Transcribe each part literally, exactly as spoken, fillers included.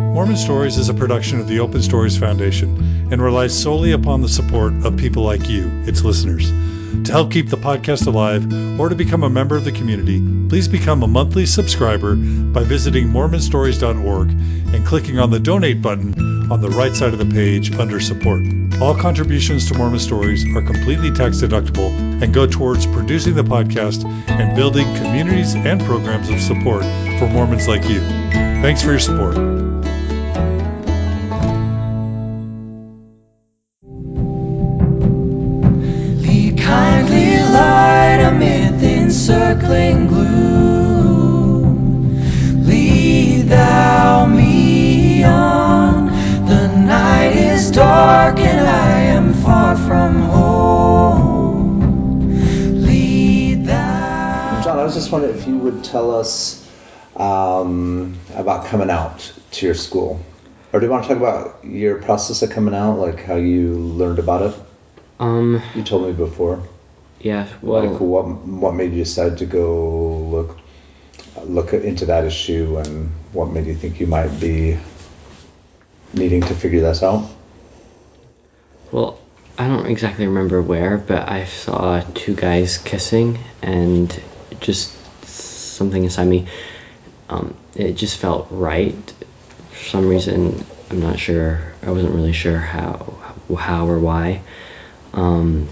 Mormon Stories is a production of the Open Stories Foundation and relies solely upon the support of people like you, its listeners. To help keep the podcast alive or to become a member of the community, please become a monthly subscriber by visiting mormon stories dot org and clicking on the donate button on the right side of the page under support. All contributions to Mormon Stories are completely tax deductible and go towards producing the podcast and building communities and programs of support for Mormons like you. Thanks for your support. Kindly light amid the encircling gloom. Lead thou me on. The night is dark and I am far from home. Lead thou. John, I was just wondering if you would tell us um, about coming out to your school. Or do you want to talk about your process of coming out, like how you learned about it? Um, you told me before. Yeah, well... Like what what made you decide to go look look into that issue, and what made you think you might be needing to figure this out? Well, I don't exactly remember where, but I saw two guys kissing, and just something inside me, um, it just felt right. For some reason, I'm not sure, I wasn't really sure how, how or why. Um,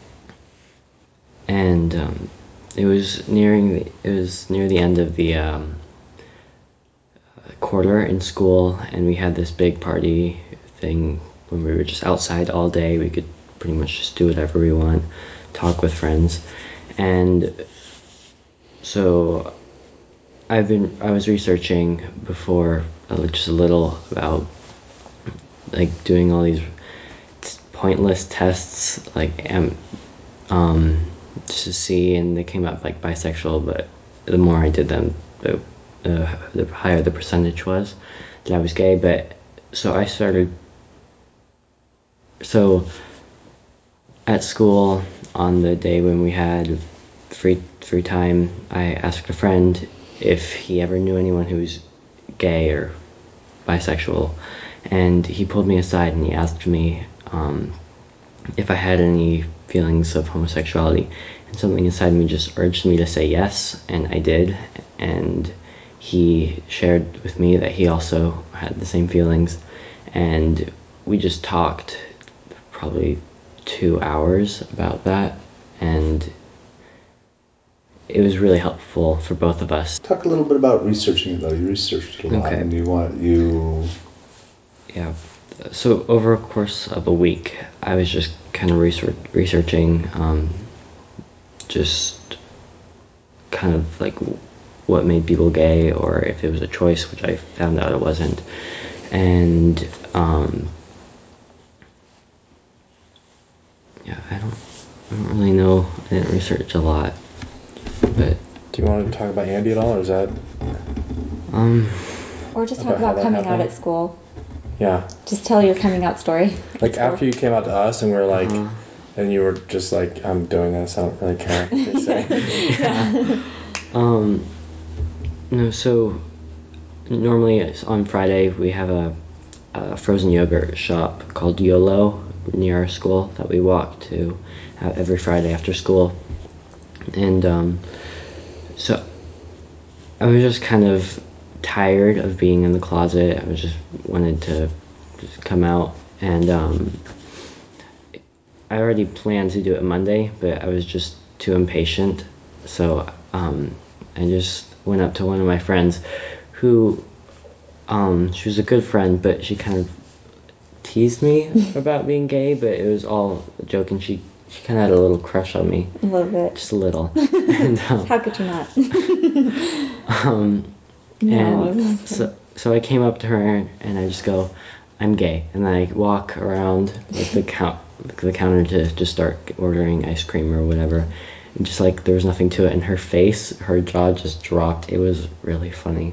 and um, it was nearing the, it was near the end of the um, quarter in school, and we had this big party thing when we were just outside all day. We could pretty much just do whatever we want, talk with friends, and so I've been I was researching before uh, just a little about like doing all these pointless tests, like um, um just to see, and they came up like bisexual, but the more I did them, the, uh, the higher the percentage was that I was gay. But so I started, so at school on the day when we had free free time, I asked a friend if he ever knew anyone who was gay or bisexual, and he pulled me aside and he asked me um, if I had any feelings of homosexuality, and something inside me just urged me to say yes, and I did. And he shared with me that he also had the same feelings, and we just talked probably two hours about that, and it was really helpful for both of us. Talk a little bit about researching it, though. You researched it a lot, okay. and you want you. Yeah. So over a course of a week, I was just kind of research, researching, um, just kind of like what made people gay, or if it was a choice, which I found out it wasn't. And um, yeah, I don't, I don't really know. I didn't research a lot, but. Do you want to talk about Andy at all, or is that? Um. Or just talk about, about coming happened? out at school. Yeah. Just tell your coming out story. Like after you came out to us and we were like, uh-huh. and you were just like, I'm doing this, I don't really care what they say. yeah. Um, no, so normally on Friday we have a, a frozen yogurt shop called YOLO near our school that we walk to every Friday after school. And um, so I was just kind of tired of being in the closet. I was just wanted to just come out, and um, I already planned to do it Monday, but I was just too impatient. So um, I just went up to one of my friends, who um, she was a good friend, but she kind of teased me about being gay, but it was all a joke, and she she kind of had a little crush on me. A little bit. Just a little. and, um, How could you not? um, no. And so, so I came up to her and I just go, I'm gay. And I walk around like the count, the counter to just start ordering ice cream or whatever. And just like there was nothing to it. And her face, her jaw just dropped. It was really funny.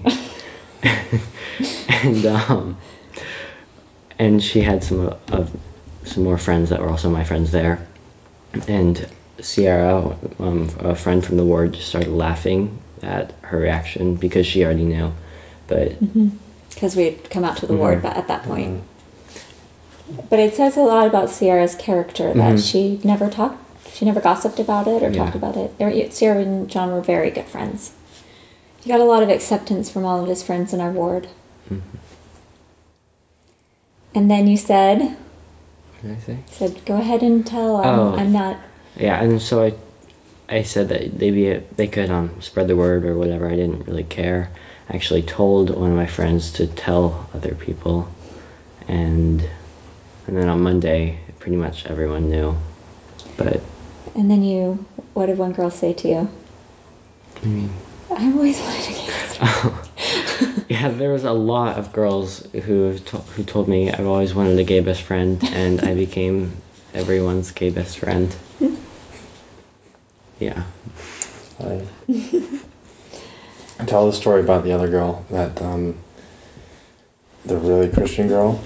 and um, and she had some of some more friends that were also my friends there. And Sierra, um, a friend from the ward, just started laughing at her reaction because she already knew. But mm-hmm. because we had come out to the Mhm. ward but at that point. But it says a lot about Sierra's character that Mhm. she never talked, she never gossiped about it or Yeah. talked about it. Or- Sierra and John were very good friends. He got a lot of acceptance from all of his friends in our ward. Mhm. And then you said, What did I say? said, go ahead and tell. I'm, Oh. I'm not. Yeah, and so I, I said that they be they could um spread the word or whatever. I didn't really care. I actually told one of my friends to tell other people, and and then on Monday, pretty much everyone knew. But And then you, what did one girl say to you? I mean, I always wanted to get yeah, there was a lot of girls who to- who told me I've always wanted a gay best friend, and I became everyone's gay best friend. Yeah. I tell the story about the other girl, that um, the really Christian girl.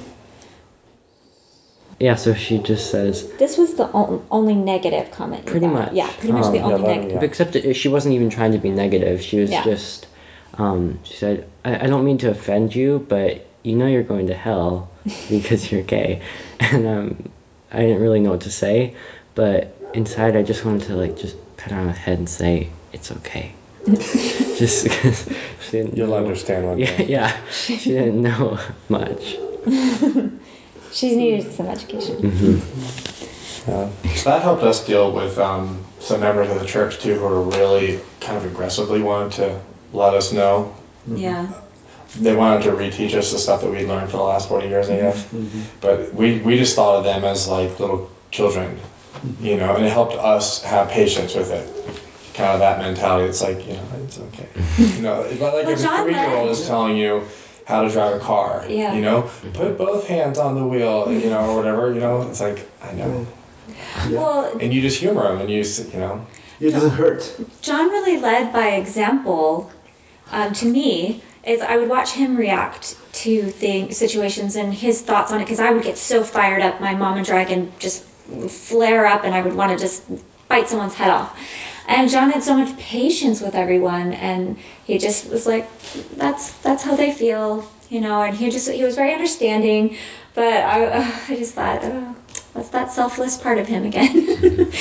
Yeah, so she just says, This was the on- only negative comment. You Pretty got. much. Yeah, pretty much Um, the yeah, only let him- negative. yeah. except that she wasn't even trying to be negative. She was Yeah. just, um, she said, I, I don't mean to offend you, but you know you're going to hell because you're gay. And um, I didn't really know what to say, but inside I just wanted to like just pat her on the head and say, it's okay. Just because she didn't You'll know. understand one Yeah, day. yeah, she didn't know much. She needed some education. Yeah. So that helped us deal with um, some members of the church too who were really kind of aggressively wanted to let us know. Yeah. They wanted to reteach us the stuff that we learned for the last forty years, I guess. But we, we just thought of them as like little children, you know, and it helped us have patience with it. Kind of that mentality. It's like, you know, it's okay. You know, it's not like Well, if a John three-year-old led- is telling you how to drive a car, Yeah. you know, put both hands on the wheel, you know, or whatever, you know, it's like, I know. Well, And you just humor them and you, s- you know. It doesn't hurt. John really led by example. Um, to me, is I would watch him react to things, situations, and his thoughts on it. Because I would get so fired up, my mama dragon just flare up, and I would want to just bite someone's head off. And John had so much patience with everyone, and he just was like, "That's that's how they feel," you know. And he just he was very understanding. But I, uh, I just thought, oh, that's that selfless part of him again.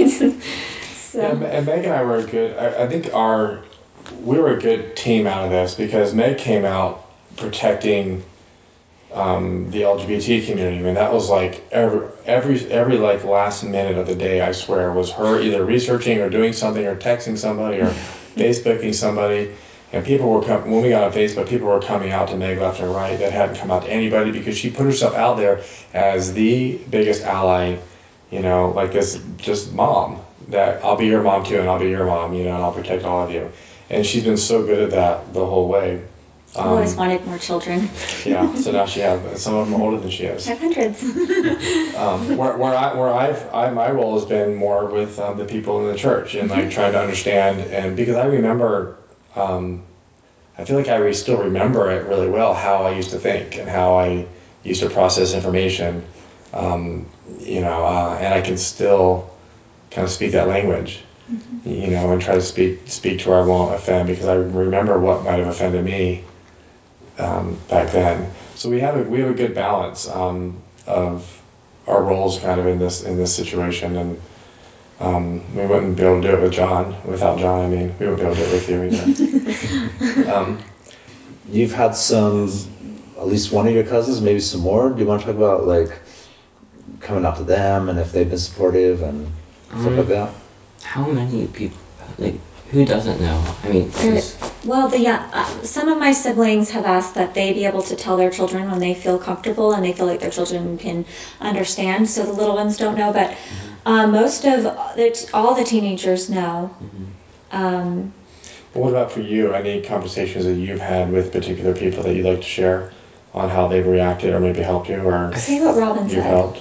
so. Yeah, Ma- and Meg and I were a good, I, I think our, we were a good team out of this because Meg came out protecting um, the L G B T community. I mean, that was like every, every, every like last minute of the day, I swear, was her either researching or doing something or texting somebody or Facebooking somebody. And people were com- when we got on Facebook, people were coming out to Meg left and right that hadn't come out to anybody because she put herself out there as the biggest ally, you know, like this just mom that I'll be your mom too, and I'll be your mom, you know, and I'll protect all of you. And she's been so good at that the whole way. I've always Um, wanted more children. yeah, so now she has some of them older than she is. I have hundreds. Um, where, where I where I've I, my role has been more with um, the people in the church and like trying to understand, and because I remember, um, I feel like I re- still remember it really well how I used to think and how I used to process information, um, you know, uh, and I can still kind of speak that language, you know, and try to speak speak to where I won't offend because I remember what might have offended me um, back then. So we have a we have a good balance um, of our roles kind of in this in this situation, and um, we wouldn't be able to do it with John without John. I mean, we wouldn't be able to do it with you either. um, You've had some, at least one of your cousins, maybe some more. Do you want to talk about like coming out to them and if they've been supportive and stuff Um, like that? How many people, like, who doesn't know? I mean, There- 'cause- well, the young, uh, some of my siblings have asked that they be able to tell their children when they feel comfortable and they feel like their children can understand. So the little ones don't know, but uh, most of the t- all the teenagers know. Um, but what about for you? Any conversations that you've had with particular people that you'd like to share on how they've reacted or maybe helped you or say what Robin you've said. helped?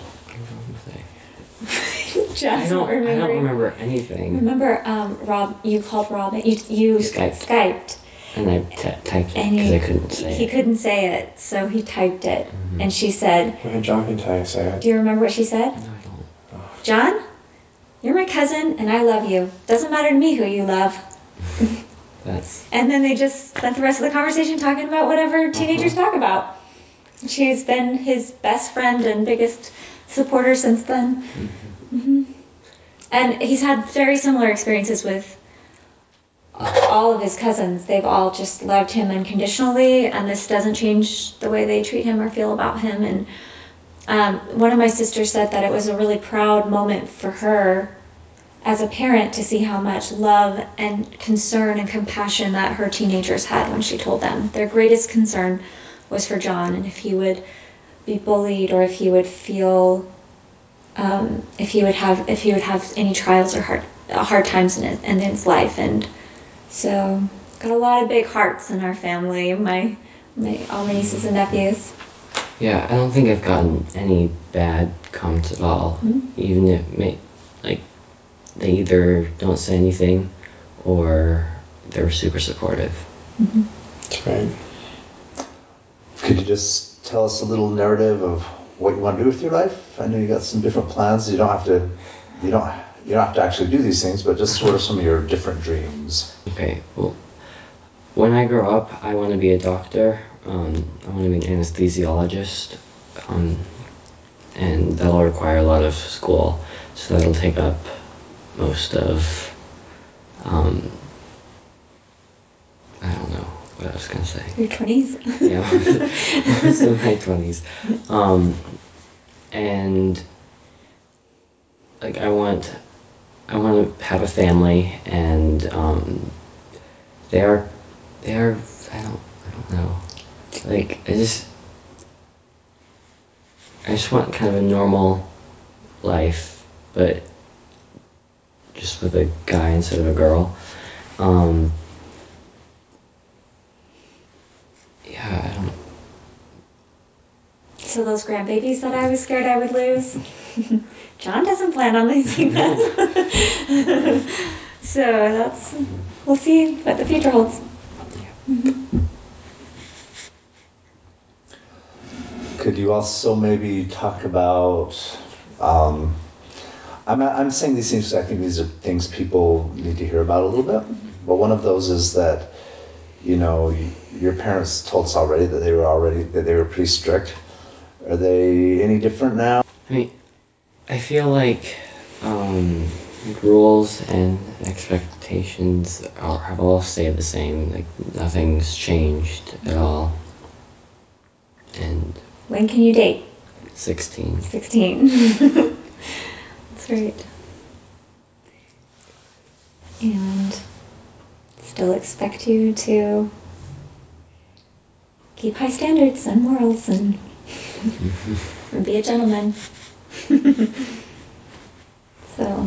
Jeff's I don't, not I don't remembering. remember anything. Remember, um, Rob, you called Robin. You you Skyped. Skyped. And I t- typed it And because he, I couldn't say he it. couldn't say it, so he typed it. And she said, Go ahead, John can tell you, say it. do you remember what she said? No, I don't. John, you're my cousin and I love you. Doesn't matter to me who you love. That's And then they just spent the rest of the conversation talking about whatever teenagers Uh-huh. talk about. She's been his best friend and biggest supporter since then. hmm And he's had very similar experiences with all of his cousins. They've all just loved him unconditionally, and this doesn't change the way they treat him or feel about him. And um, one of my sisters said that it was a really proud moment for her as a parent to see how much love and concern and compassion that her teenagers had when she told them. Their greatest concern was for John, and if he would be bullied or if he would feel um, if he would have if he would have any trials or hard hard times in his, in his life. And so got a lot of big hearts in our family, my my all my nieces and nephews. yeah. I don't think I've gotten any bad comments at all. Mhm. Even if may like they either don't say anything or they're super supportive. That's right. Could you just tell us a little narrative of what you want to do with your life? I know you got some different plans. You don't have to, you don't, you don't have to actually do these things, but just sort of some of your different dreams. Okay, well, when I grow up, I want to be a doctor. Um, I want to be an anesthesiologist, um, and that'll require a lot of school. So that'll take up most of, um, I don't know what I was gonna say. Your twenties. Yeah, most of my twenties. Um, and like I want, I want to have a family, and um, they are, they are. I don't, I don't know. Like I just, I just want kind of a normal life, but just with a guy instead of a girl. Um, yeah, I don't. So those grandbabies that I was scared I would lose, John doesn't plan on losing them. So that's, we'll see what the future holds. Could you also maybe talk about? Um, I'm I'm saying these things because I think these are things people need to hear about a little bit. But one of those is that, you know, y- your parents told us already that they were already that they were pretty strict. Are they any different now? I mean, I feel like um, rules and expectations are, have all stayed the same. Like nothing's changed at all. And When can you date? sixteen. sixteen. That's right. And still expect you to keep high standards and morals and, and be a gentleman. So,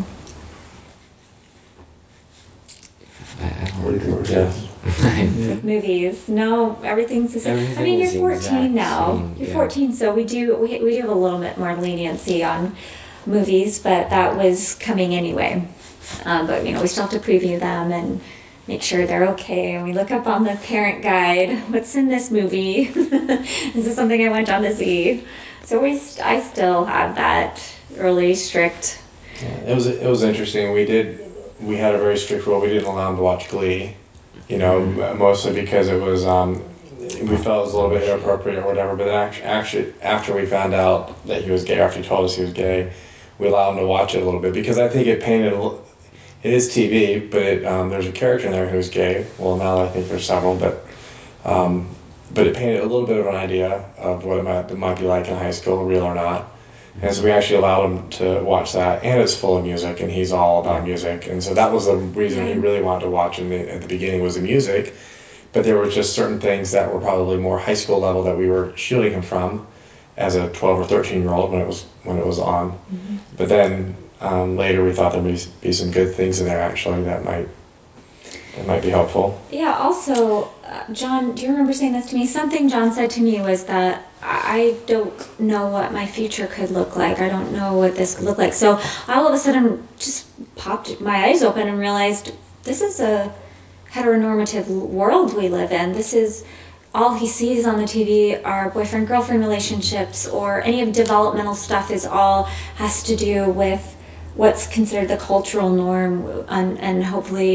I, I don't What do you think, Or, Jeff? with movies, no, everything's the same. I Everything mean, you're is the fourteen exact now. same, You're yeah. fourteen, so we do we, we do have a little bit more leniency on movies, but that was coming anyway. Um, but you know, we still have to preview them and make sure they're okay. And we look up on the parent guide, what's in this movie? Is this something I want John to see? So we, st- I still have that really strict. Yeah, it was it was interesting. We did we had a very strict rule. We didn't allow him to watch Glee, you know, m- mostly because it was um, we felt it was a little bit inappropriate or whatever. But then actually, actually, after we found out that he was gay, after he told us he was gay, we allowed him to watch it a little bit because I think it painted a little. It is T V, but it, um, there's a character in there who's gay. Well, now I think there's several, but um, but it painted a little bit of an idea of what it might, it might be like in high school, real or not. And so we actually allowed him to watch that, and it's full of music, and he's all about music. And so that was the reason he really wanted to watch in the, at the beginning was the music. But there were just certain things that were probably more high school level that we were shielding him from as a twelve or thirteen year old when it was when it was on. Mm-hmm. But then um, later we thought there'd be, be some good things in there actually that might that might be helpful. Yeah, also, uh, John, do you remember saying this to me? Something John said to me was that I don't know what my future could look like. I don't know what this could look like. So I all of a sudden just popped my eyes open and realized this is a heteronormative world we live in. This is all he sees on the T V are boyfriend-girlfriend relationships, or any of developmental stuff is all has to do with what's considered the cultural norm, and, and hopefully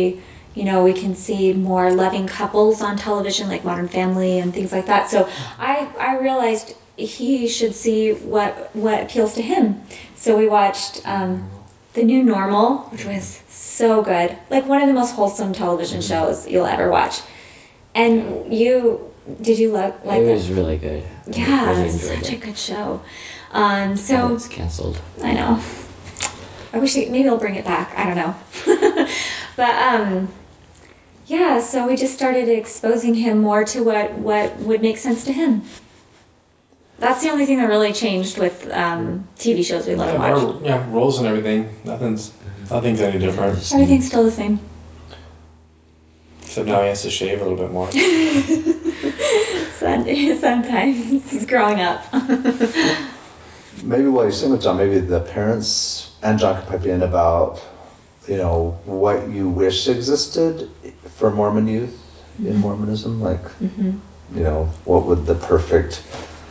You know, we can see more loving couples on television, like Modern Family and things like that. So I, I realized he should see what what appeals to him. So we watched um, The New Normal, which was so good, like one of the most wholesome television shows you'll ever watch. And you, did you lo- like it? it? was really good. I Yeah, really it's enjoyed such it. a good show. Um, so And it's canceled. I know. I wish they, maybe they'll bring it back. I don't know. But um, yeah, so we just started exposing him more to what, what would make sense to him. That's the only thing that really changed with um, T V shows we love Yeah, to watch. our, yeah, roles and everything. Nothing's nothing's any different. Everything's still the same. Except now he has to shave a little bit more. Sometimes he's growing up. Maybe while you're saying with John, maybe the parents and John could pipe in about, you know, what you wish existed for Mormon youth in Mormonism. Like, Mm-hmm. you know, what would the perfect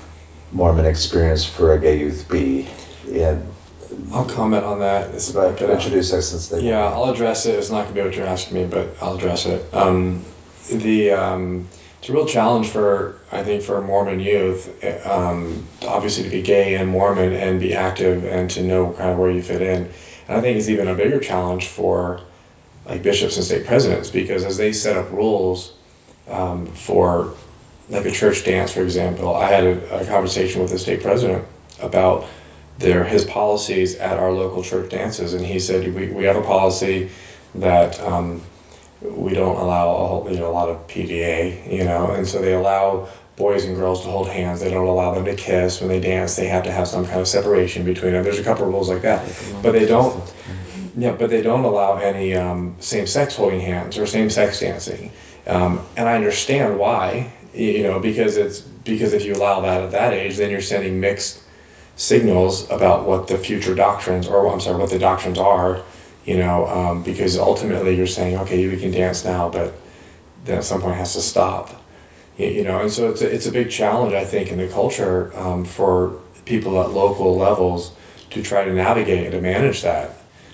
Mormon experience for a gay youth be? And I'll comment on that. It's but but, uh, introduce us since they Yeah, I'll address it. It's not going to be what you're asking me, but I'll address it. Um, the um, it's a real challenge for I think for Mormon youth, um, obviously to be gay and Mormon and be active and to know kind of where you fit in. And I think it's even a bigger challenge for like bishops and stake presidents because as they set up rules um, for like a church dance, for example, I had a, a conversation with the stake president about their his policies at our local church dances, and he said we, we have a policy that um, we don't allow a whole, you know a lot of P D A, you know, and so they allow boys and girls to hold hands. They don't allow them to kiss when they dance. They have to have some kind of separation between them. There's a couple of rules like that, but they don't. Yeah, but they don't allow any um, same-sex holding hands or same-sex dancing, um, and I understand why. You know, because it's because if you allow that at that age, then you're sending mixed signals about what the future doctrines, or I'm sorry, what the doctrines are, you know, um, because ultimately you're saying, okay, we can dance now, but then at some point it has to stop, you, you know, and so it's a, it's a big challenge, I think, in the culture um, for people at local levels to try to navigate and to manage that.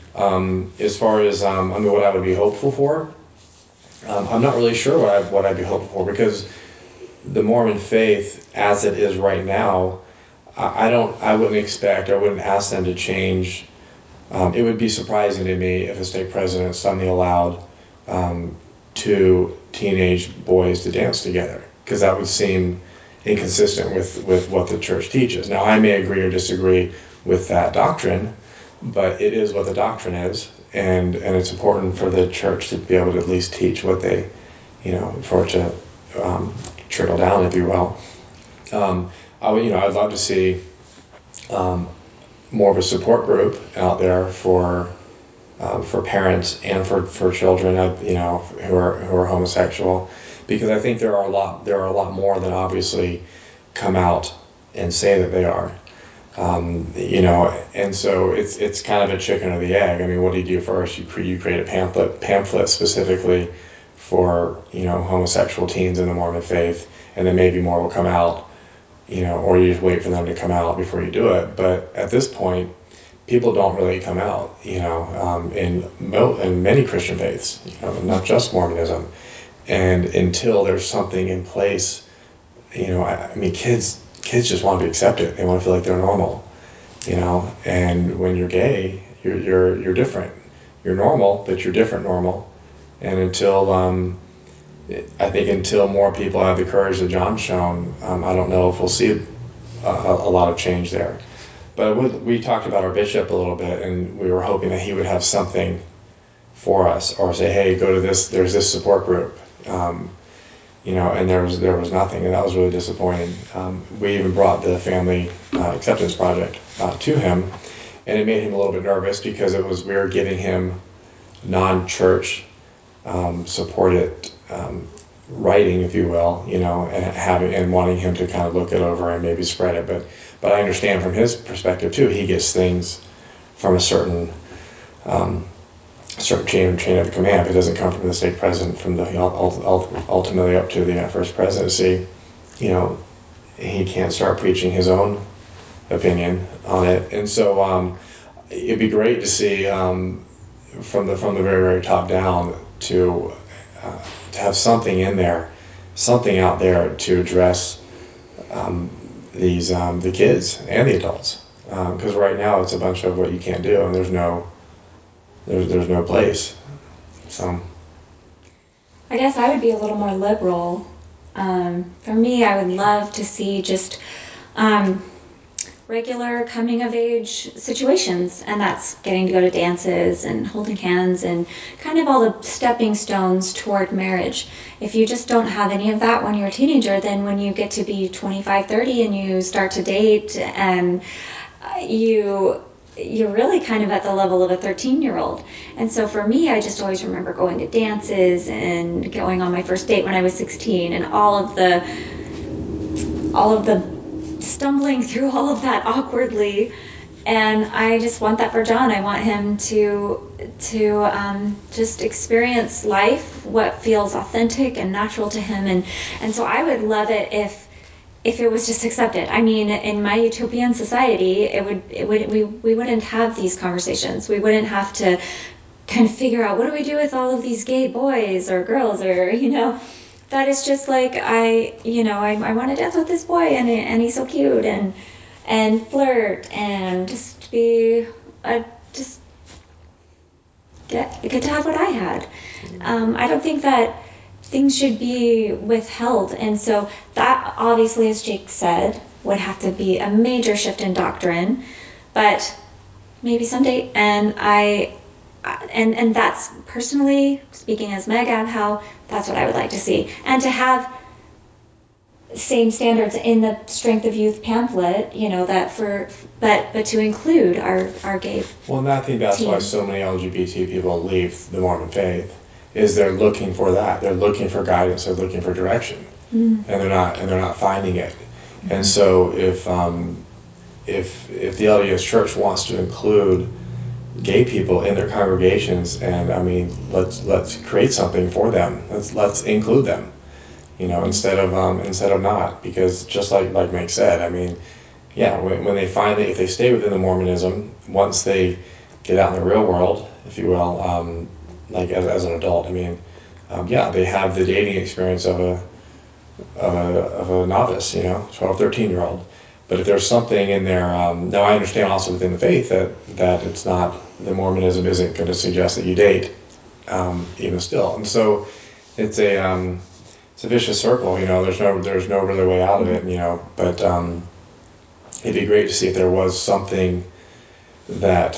Um, as far as, um, I mean, what I would be hopeful for, um, I'm not really sure what, I, what I'd be hopeful for because the Mormon faith, as it is right now, I don't. I wouldn't expect. I wouldn't ask them to change. Um, it would be surprising to me if a stake president suddenly allowed um, two teenage boys to dance together, because that would seem inconsistent with, with what the church teaches. Now, I may agree or disagree with that doctrine, but it is what the doctrine is, and and it's important for the church to be able to at least teach what they, you know, for it to um, trickle down, if you will. Um, I would, you know, I'd love to see um, more of a support group out there for um, for parents and for, for children, uh, you know, who are who are homosexual, because I think there are a lot there are a lot more than obviously come out and say that they are, um, you know, and so it's it's kind of a chicken or the egg. I mean, what do you do first? You create you create a pamphlet pamphlet specifically for you know homosexual teens in the Mormon faith, and then maybe more will come out. You know, or you just wait for them to come out before you do it. But at this point, people don't really come out, you know, um, in, mo- in many Christian faiths, you know, not just Mormonism. And until there's something in place, you know, I, I mean, kids kids just want to be accepted. They want to feel like they're normal, you know. And when you're gay, you're you're you're different. You're normal, but you're different normal. And until um, I think until more people have the courage that John's shown, um, I don't know if we'll see a, a, a lot of change there. But would, we talked about our bishop a little bit, and we were hoping that he would have something for us, or say, "Hey, go to this. There's this support group," um, you know. And there was there was nothing, and that was really disappointing. Um, we even brought the Family uh, Acceptance Project uh, to him, and it made him a little bit nervous because it was we were giving him non-church um, supported um, writing, if you will, you know, and having and wanting him to kind of look it over and maybe spread it. But but I understand from his perspective too. He gets things from a certain um, certain chain chain of command. If it doesn't come from the stake president, from the ultimately up to the first presidency, you know, he can't start preaching his own opinion on it. And so um, it'd be great to see um, from the from the very very top down to uh, to have something in there, something out there to address um, these um, the kids and the adults. Because um, right now it's a bunch of what you can't do, and there's no there's there's no place. So I guess I would be a little more liberal. Um, for me, I would love to see just um, regular coming of age situations, and that's getting to go to dances and holding hands and kind of all the stepping stones toward marriage. If you just don't have any of that when you're a teenager, then when you get to be twenty-five, thirty and you start to date, and you you're really kind of at the level of a thirteen year old. And so for me, I just always remember going to dances and going on my first date when I was sixteen, and all of the all of the stumbling through all of that awkwardly. And I just want that for John. I want him to to um, just experience life, what feels authentic and natural to him. And, and so I would love it if if it was just accepted. I mean, in my utopian society, it would it would we, we wouldn't have these conversations. We wouldn't have to kind of figure out, what do we do with all of these gay boys or girls, or, you know, that is just like, I, you know, I, I want to dance with this boy, and and he's so cute, and and flirt, and just be, uh, just get get to have what I had. Um, I don't think that things should be withheld, and so that obviously, as Jake said, would have to be a major shift in doctrine, but maybe someday. And I, and and that's, personally speaking as Meg Abhow, that's what I would like to see, and to have same standards in the Strength of Youth pamphlet, you know, that for, but but to include our our gay. Well, and I think that's team. why so many L G B T people leave the Mormon faith, is they're looking for that. They're looking for guidance. They're looking for direction, mm. and they're not and they're not finding it. Mm-hmm. And so if um, if if the L D S Church wants to include gay people in their congregations, and I mean, let's let's create something for them. Let's let's include them, you know, instead of um, instead of not, because just like like Mike said, I mean, yeah, when, when they finally, if they stay within the Mormonism, once they get out in the real world, if you will, um, like as, as an adult, I mean, um, yeah, they have the dating experience of a of a of a novice, you know, twelve, thirteen year old. But if there's something in there, um, now I understand also within the faith that that it's not, the Mormonism isn't going to suggest that you date, um, even still, and so it's a um, it's a vicious circle, you know. There's no there's no really way out of it, you know. But um, it'd be great to see if there was something that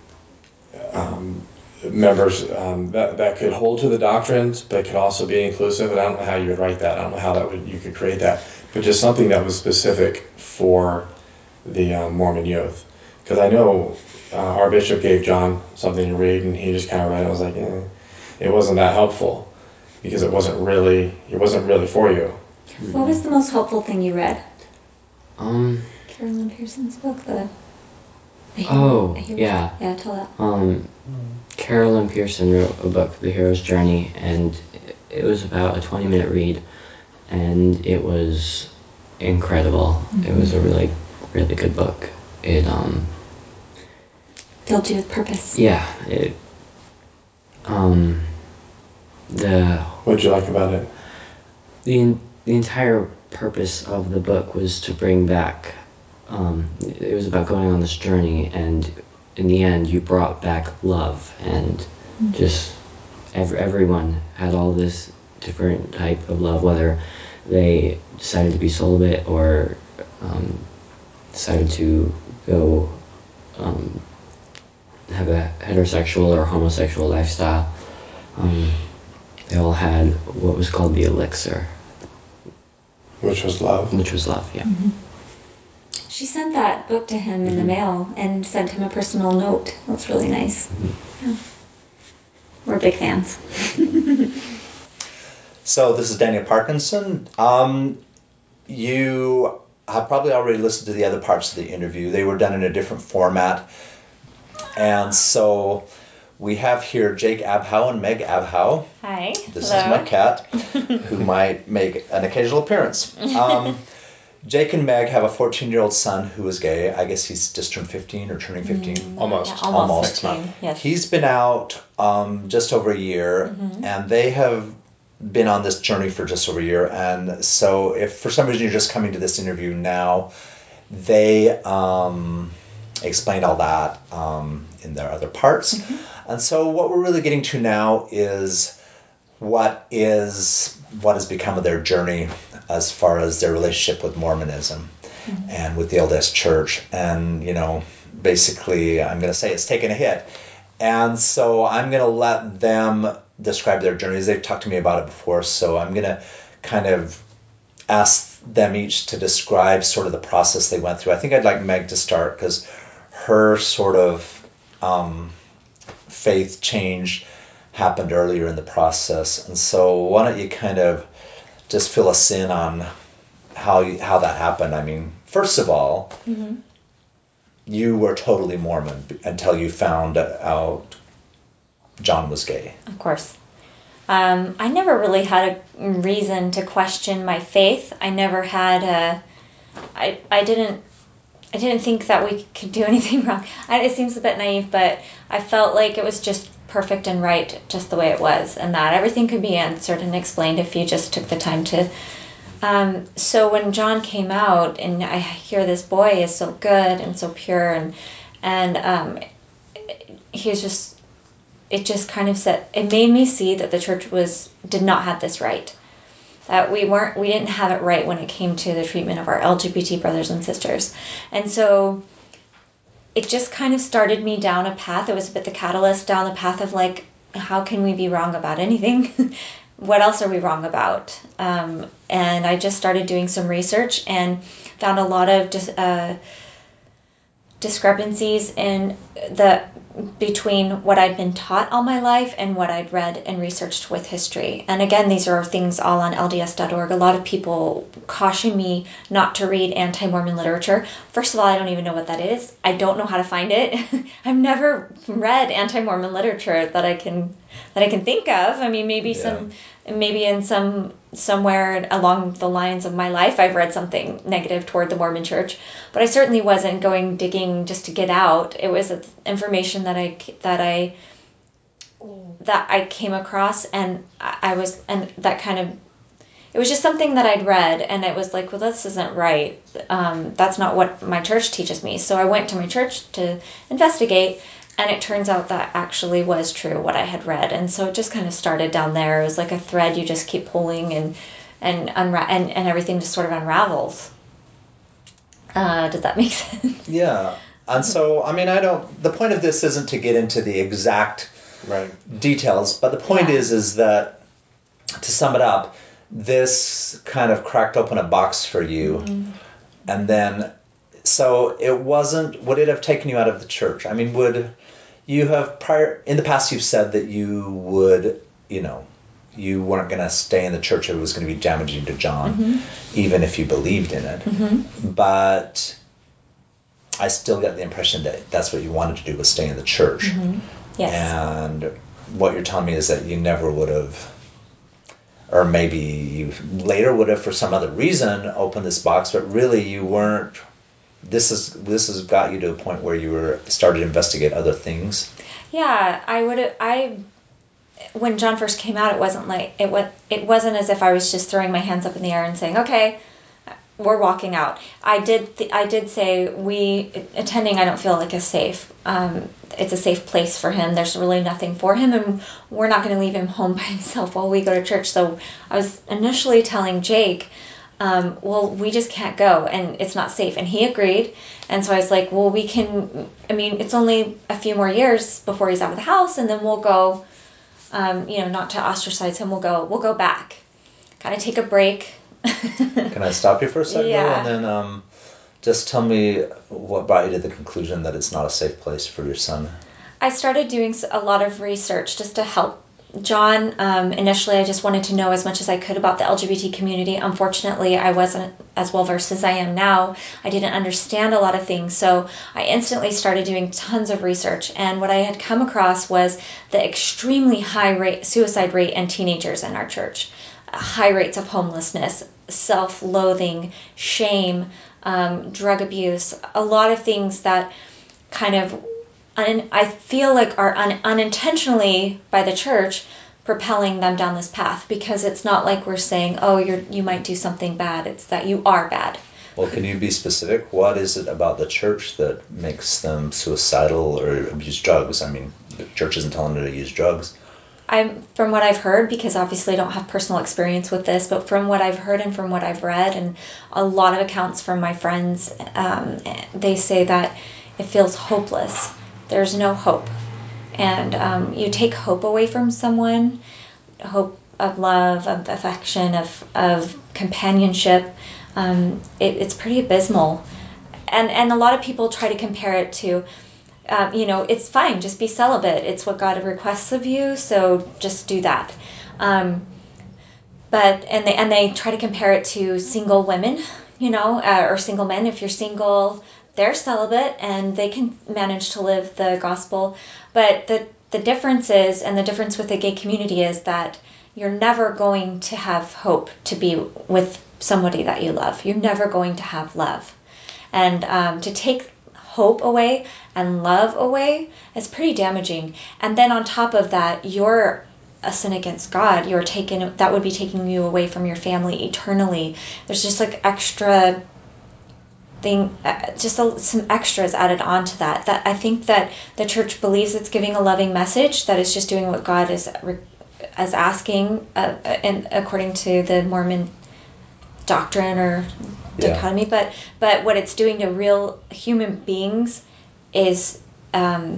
um, members um, that that could hold to the doctrines, but could also be inclusive. And I don't know how you would write that. I don't know how that would you could create that, but just something that was specific for the um, Mormon youth. Because I know uh, our bishop gave John something to read, and he just kind of read it. I was like, eh, it wasn't that helpful, because it wasn't really it wasn't really for you. What was the most helpful thing you read? Um. Carolyn Pearson's book, the. the oh hero, yeah. Yeah, tell that. Um, Carolyn Pearson wrote a book, The Hero's Journey, and it was about a twenty minute read, and it was incredible. Mm-hmm. It was a really, really good book. It um. Filled you with purpose. Yeah. It. Um. The. What'd you like about it? The the entire purpose of the book was to bring back. Um, it was about going on this journey, and in the end, you brought back love, and mm-hmm. just every, everyone had all this different type of love, whether they decided to be celibate or um, decided to go um, have a heterosexual or homosexual lifestyle. Um, they all had what was called the elixir. Which was love. Which was love, yeah. Mm-hmm. She sent that book to him mm-hmm. in the mail and sent him a personal note. That's really nice. Mm-hmm. Yeah. We're big fans. So this is Daniel Parkinson. Um, you have probably already listened to the other parts of the interview. They were done in a different format. And so we have here Jake Abhow and Meg Abhow. Hi. This Hello. is my cat, who might make an occasional appearance. Um, Jake and Meg have a fourteen-year-old son who is gay. I guess he's just turned fifteen or turning fifteen. Mm, Almost. yeah, almost, Almost. thirteen. Yes. He's been out um, just over a year, Mhm. and they have been on this journey for just over a year. And so, if for some reason you're just coming to this interview now, they um, explained all that um, in their other parts. Mm-hmm. And so, what we're really getting to now is what is what has become of their journey as far as their relationship with Mormonism Mm-hmm. and with the L D S Church. And, you know, basically, I'm going to say it's taken a hit. And so I'm going to let them describe their journeys. They've talked to me about it before, so I'm going to kind of ask them each to describe sort of the process they went through. I think I'd like Meg to start because her sort of um, faith change happened earlier in the process. And so why don't you kind of just fill us in on how you, how that happened. I mean, first of all, Mm-hmm. you were totally Mormon until you found out John was gay. Of course. Um, I never really had a reason to question my faith. I never had a. I I didn't. I didn't think that we could do anything wrong. I, it seems a bit naive, but I felt like it was just perfect and right, just the way it was, and that everything could be answered and explained if you just took the time to. Um, so when John came out, and I hear this boy is so good and so pure, and and um, he was just. It just kind of said, it made me see that the church was did not have this right. That we weren't, we didn't have it right when it came to the treatment of our L G B T brothers and sisters. And so it just kind of started me down a path. It was a bit the catalyst down the path of like, how can we be wrong about anything? What else are we wrong about? Um, and I just started doing some research and found a lot of dis- uh, discrepancies in the between what I'd been taught all my life and what I'd read and researched with history. And again, these are things all on L D S dot org. A lot of people caution me not to read anti-Mormon literature. First of all, I don't even know what that is. I don't know how to find it. I've never read anti-Mormon literature that I can that I can think of. I mean, maybe Yeah. some maybe in some somewhere along the lines of my life I've read something negative toward the Mormon church, but I certainly wasn't going digging just to get out. It was information that I that I that I came across, and I, I was and that kind of it was just something that I'd read, and it was like, well, this isn't right. Um, that's not what my church teaches me. So I went to my church to investigate. And it turns out that actually was true, what I had read. And so it just kind of started down there. It was like a thread you just keep pulling, and and unra- and, and everything just sort of unravels. Uh, does that make sense? Yeah. And so, I mean, I don't, the point of this isn't to get into the exact Right. details, but the point Yeah. is, is that, to sum it up, this kind of cracked open a box for you. Mm-hmm. And then, so it wasn't, would it have taken you out of the church? I mean, would you have prior, in the past you've said that you would, you know, you weren't going to stay in the church if it was going to be damaging to John, Mm-hmm. even if you believed in it. Mm-hmm. But I still get the impression that that's what you wanted to do, was stay in the church. Mm-hmm. Yes. And what you're telling me is that you never would have, or maybe you later would have for some other reason opened this box, but really you weren't. This is this has got you to a point where you were started to investigate other things. Yeah, I would have. I when John first came out, it wasn't like it was. It wasn't as if I was just throwing my hands up in the air and saying, "Okay, we're walking out." I did. Th- I did say we attending. I don't feel like is safe. Um, it's a safe place for him. There's really nothing for him, and we're not going to leave him home by himself while we go to church. So I was initially telling Jake, um, well, we just can't go, and it's not safe. And he agreed. And so I was like, well, we can, I mean, it's only a few more years before he's out of the house, and then we'll go, um, you know, not to ostracize him, we'll go, we'll go back, kind of take a break. Can I stop you for a second? Yeah. And then um, just tell me what brought you to the conclusion that it's not a safe place for your son. I started doing a lot of research just to help John. Um, initially, I just wanted to know as much as I could about the L G B T community. Unfortunately, I wasn't as well versed as I am now. I didn't understand a lot of things, so I instantly started doing tons of research. And what I had come across was the extremely high rate suicide rate in teenagers in our church. high rates of homelessness, self-loathing, shame, um, drug abuse, a lot of things that kind of, un- I feel like are un- unintentionally by the church propelling them down this path, because it's not like we're saying, oh, you're you might do something bad. It's that you are bad. Well, can you be specific? What is it about the church that makes them suicidal or abuse drugs? I mean, the church isn't telling them to use drugs. I'm from what I've heard, because obviously I don't have personal experience with this, but from what I've heard and from what I've read and a lot of accounts from my friends, um, they say that it feels hopeless. There's no hope. And um, you take hope away from someone, hope of love, of affection, of, of companionship, um, it, it's pretty abysmal. And, and a lot of people try to compare it to, um, you know, it's fine, just be celibate. It's what God requests of you, so just do that. Um, but and they and they try to compare it to single women, you know, uh, or single men. If you're single, they're celibate and they can manage to live the gospel. But the the difference is, and the difference with the gay community is that you're never going to have hope to be with somebody that you love. You're never going to have love. And um, to take hope away and love away is pretty damaging. And then on top of that, you're a sin against God. You're taken, that would be taking you away from your family eternally. There's just like extra thing, just a, some extras added on to that. That I think that the church believes it's giving a loving message, that it's just doing what God is as asking, uh, and according to the Mormon doctrine or dichotomy, yeah. but but what it's doing to real human beings is um,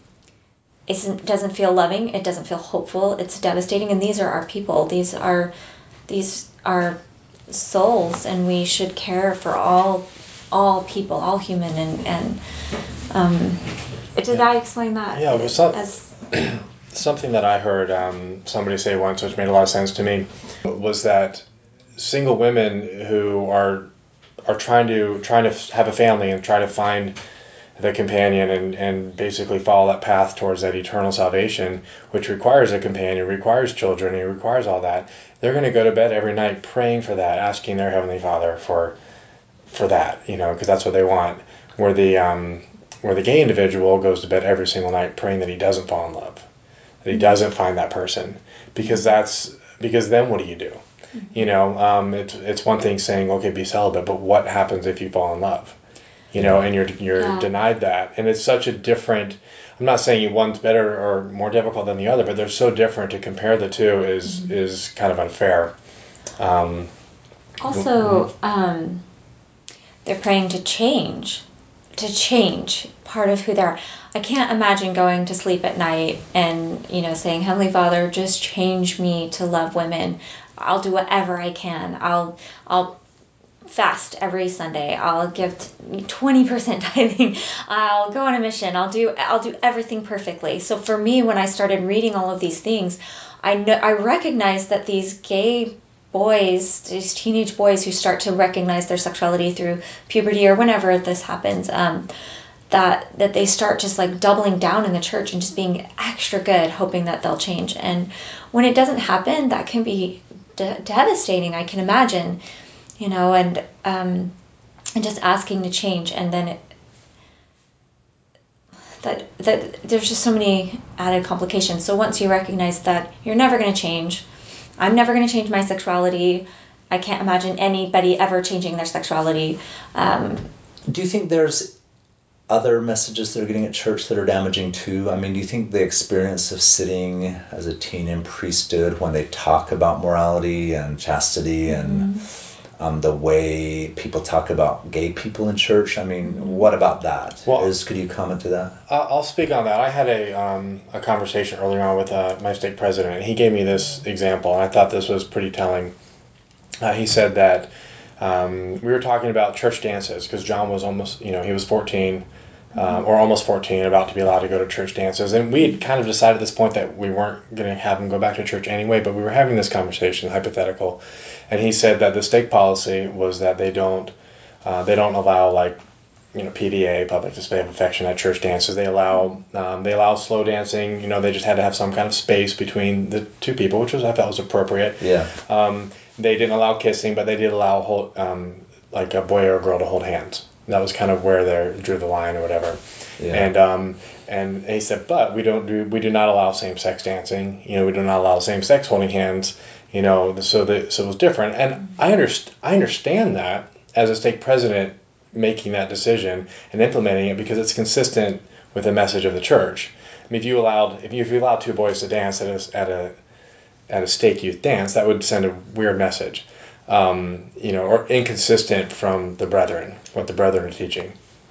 isn't doesn't feel loving. It doesn't feel hopeful. It's devastating. And these are our people. These are these are souls, and we should care for all all people, all human. And and um, did yeah. I explain that? Yeah, well, some, as something that I heard um, somebody say once, which made a lot of sense to me, was that single women who are are trying to trying to have a family and try to find the companion and, and basically follow that path towards that eternal salvation, which requires a companion, requires children, and requires all that. They're going to go to bed every night praying for that, asking their Heavenly Father for for that, you know, because that's what they want. Where the um, where the gay individual goes to bed every single night praying that he doesn't fall in love, that he doesn't find that person, because that's because then what do you do? You know, um, it's it's one thing saying, okay, be celibate, but what happens if you fall in love? You know, and you're you're yeah. denied that, and it's such a different. I'm not saying one's better or more difficult than the other, but they're so different. To compare the two is mm-hmm. is kind of unfair. Um, also, mm-hmm. um, they're praying to change, to change part of who they are. I can't imagine going to sleep at night and, you know, saying, Heavenly Father, just change me to love women. I'll do whatever I can. I'll I'll fast every Sunday. I'll give twenty percent tithing. I'll go on a mission. I'll do I'll do everything perfectly. So for me, when I started reading all of these things, I know I recognized that these gay boys, these teenage boys who start to recognize their sexuality through puberty or whenever this happens, um, that that they start just like doubling down in the church and just being extra good, hoping that they'll change. And when it doesn't happen, that can be de- devastating, I can imagine, you know, and um, and just asking to change. And then it, that that there's just so many added complications. So once you recognize that you're never going to change, I'm never going to change my sexuality. I can't imagine anybody ever changing their sexuality. Um, Do you think there's other messages that are getting at church that are damaging too? I mean, do you think the experience of sitting as a teen in priesthood when they talk about morality and chastity and mm-hmm. um, the way people talk about gay people in church, I mean, mm-hmm. what about that? Well, Is, could you comment to that? I'll speak on that. I had a um, a conversation earlier on with uh, my stake president, and he gave me this example, and I thought this was pretty telling. Uh, he said that um, we were talking about church dances because John was almost, you know, he was fourteen. Um, or almost fourteen, about to be allowed to go to church dances. And we had kind of decided at this point that we weren't going to have him go back to church anyway, but we were having this conversation, hypothetical. And he said that the stake policy was that they don't uh, they don't allow like you know, P D A, public display of affection at church dances. They allow um, they allow slow dancing. You know, they just had to have some kind of space between the two people, which was I felt was appropriate. Yeah. Um, they didn't allow kissing, but they did allow hold, um, like a boy or a girl to hold hands. That was kind of where they drew the line or whatever. Yeah. And um, and he said, but we don't do we do not allow same sex dancing. You know, we do not allow same sex holding hands. You know, so the so it was different. And I underst I understand that as a stake president making that decision and implementing it because it's consistent with the message of the church. I mean, if you allowed if you if you allowed two boys to dance at a at a at a stake youth dance, that would send a weird message. Um, you know, or inconsistent from the brethren, what the brethren are teaching.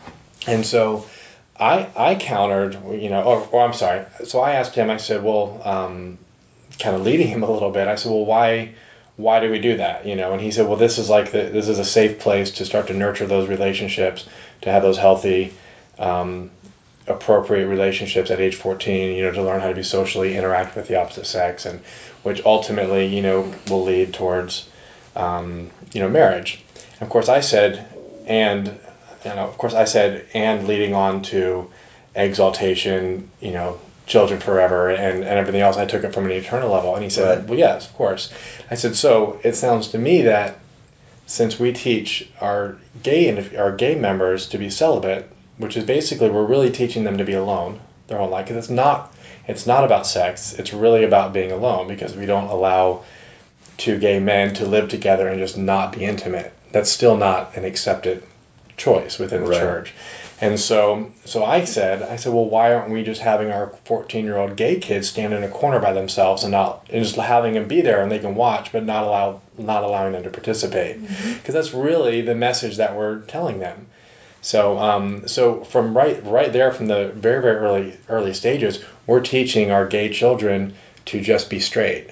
And so I I countered, you know, or, or I'm sorry. So I asked him, I said, well, um, kind of leading him a little bit, I said, well, why why do we do that? You know, and he said, well, this is like the, this is a safe place to start to nurture those relationships, to have those healthy, um, appropriate relationships at age fourteen, you know, to learn how to be socially interact with the opposite sex, and which ultimately, you know, will lead towards Um, you know, marriage. And of course, I said, and you know, of course, I said, and leading on to exaltation, you know, children forever, and, and everything else. I took it from an eternal level. And he said, Right. well, yes, of course. I said, so it sounds to me that since we teach our gay and our gay members to be celibate, which is basically we're really teaching them to be alone their whole life, because it's not it's not about sex. It's really about being alone, because we don't allow two gay men to live together and just not be intimate. That's still not an accepted choice within the Right. church. And so so I said, I said, well, why aren't we just having our fourteen-year-old gay kids stand in a corner by themselves and not and just having them be there and they can watch, but not allow not allowing them to participate? Because mm-hmm. that's really the message that we're telling them. So um, so from right right there from the very very early early stages, we're teaching our gay children to just be straight.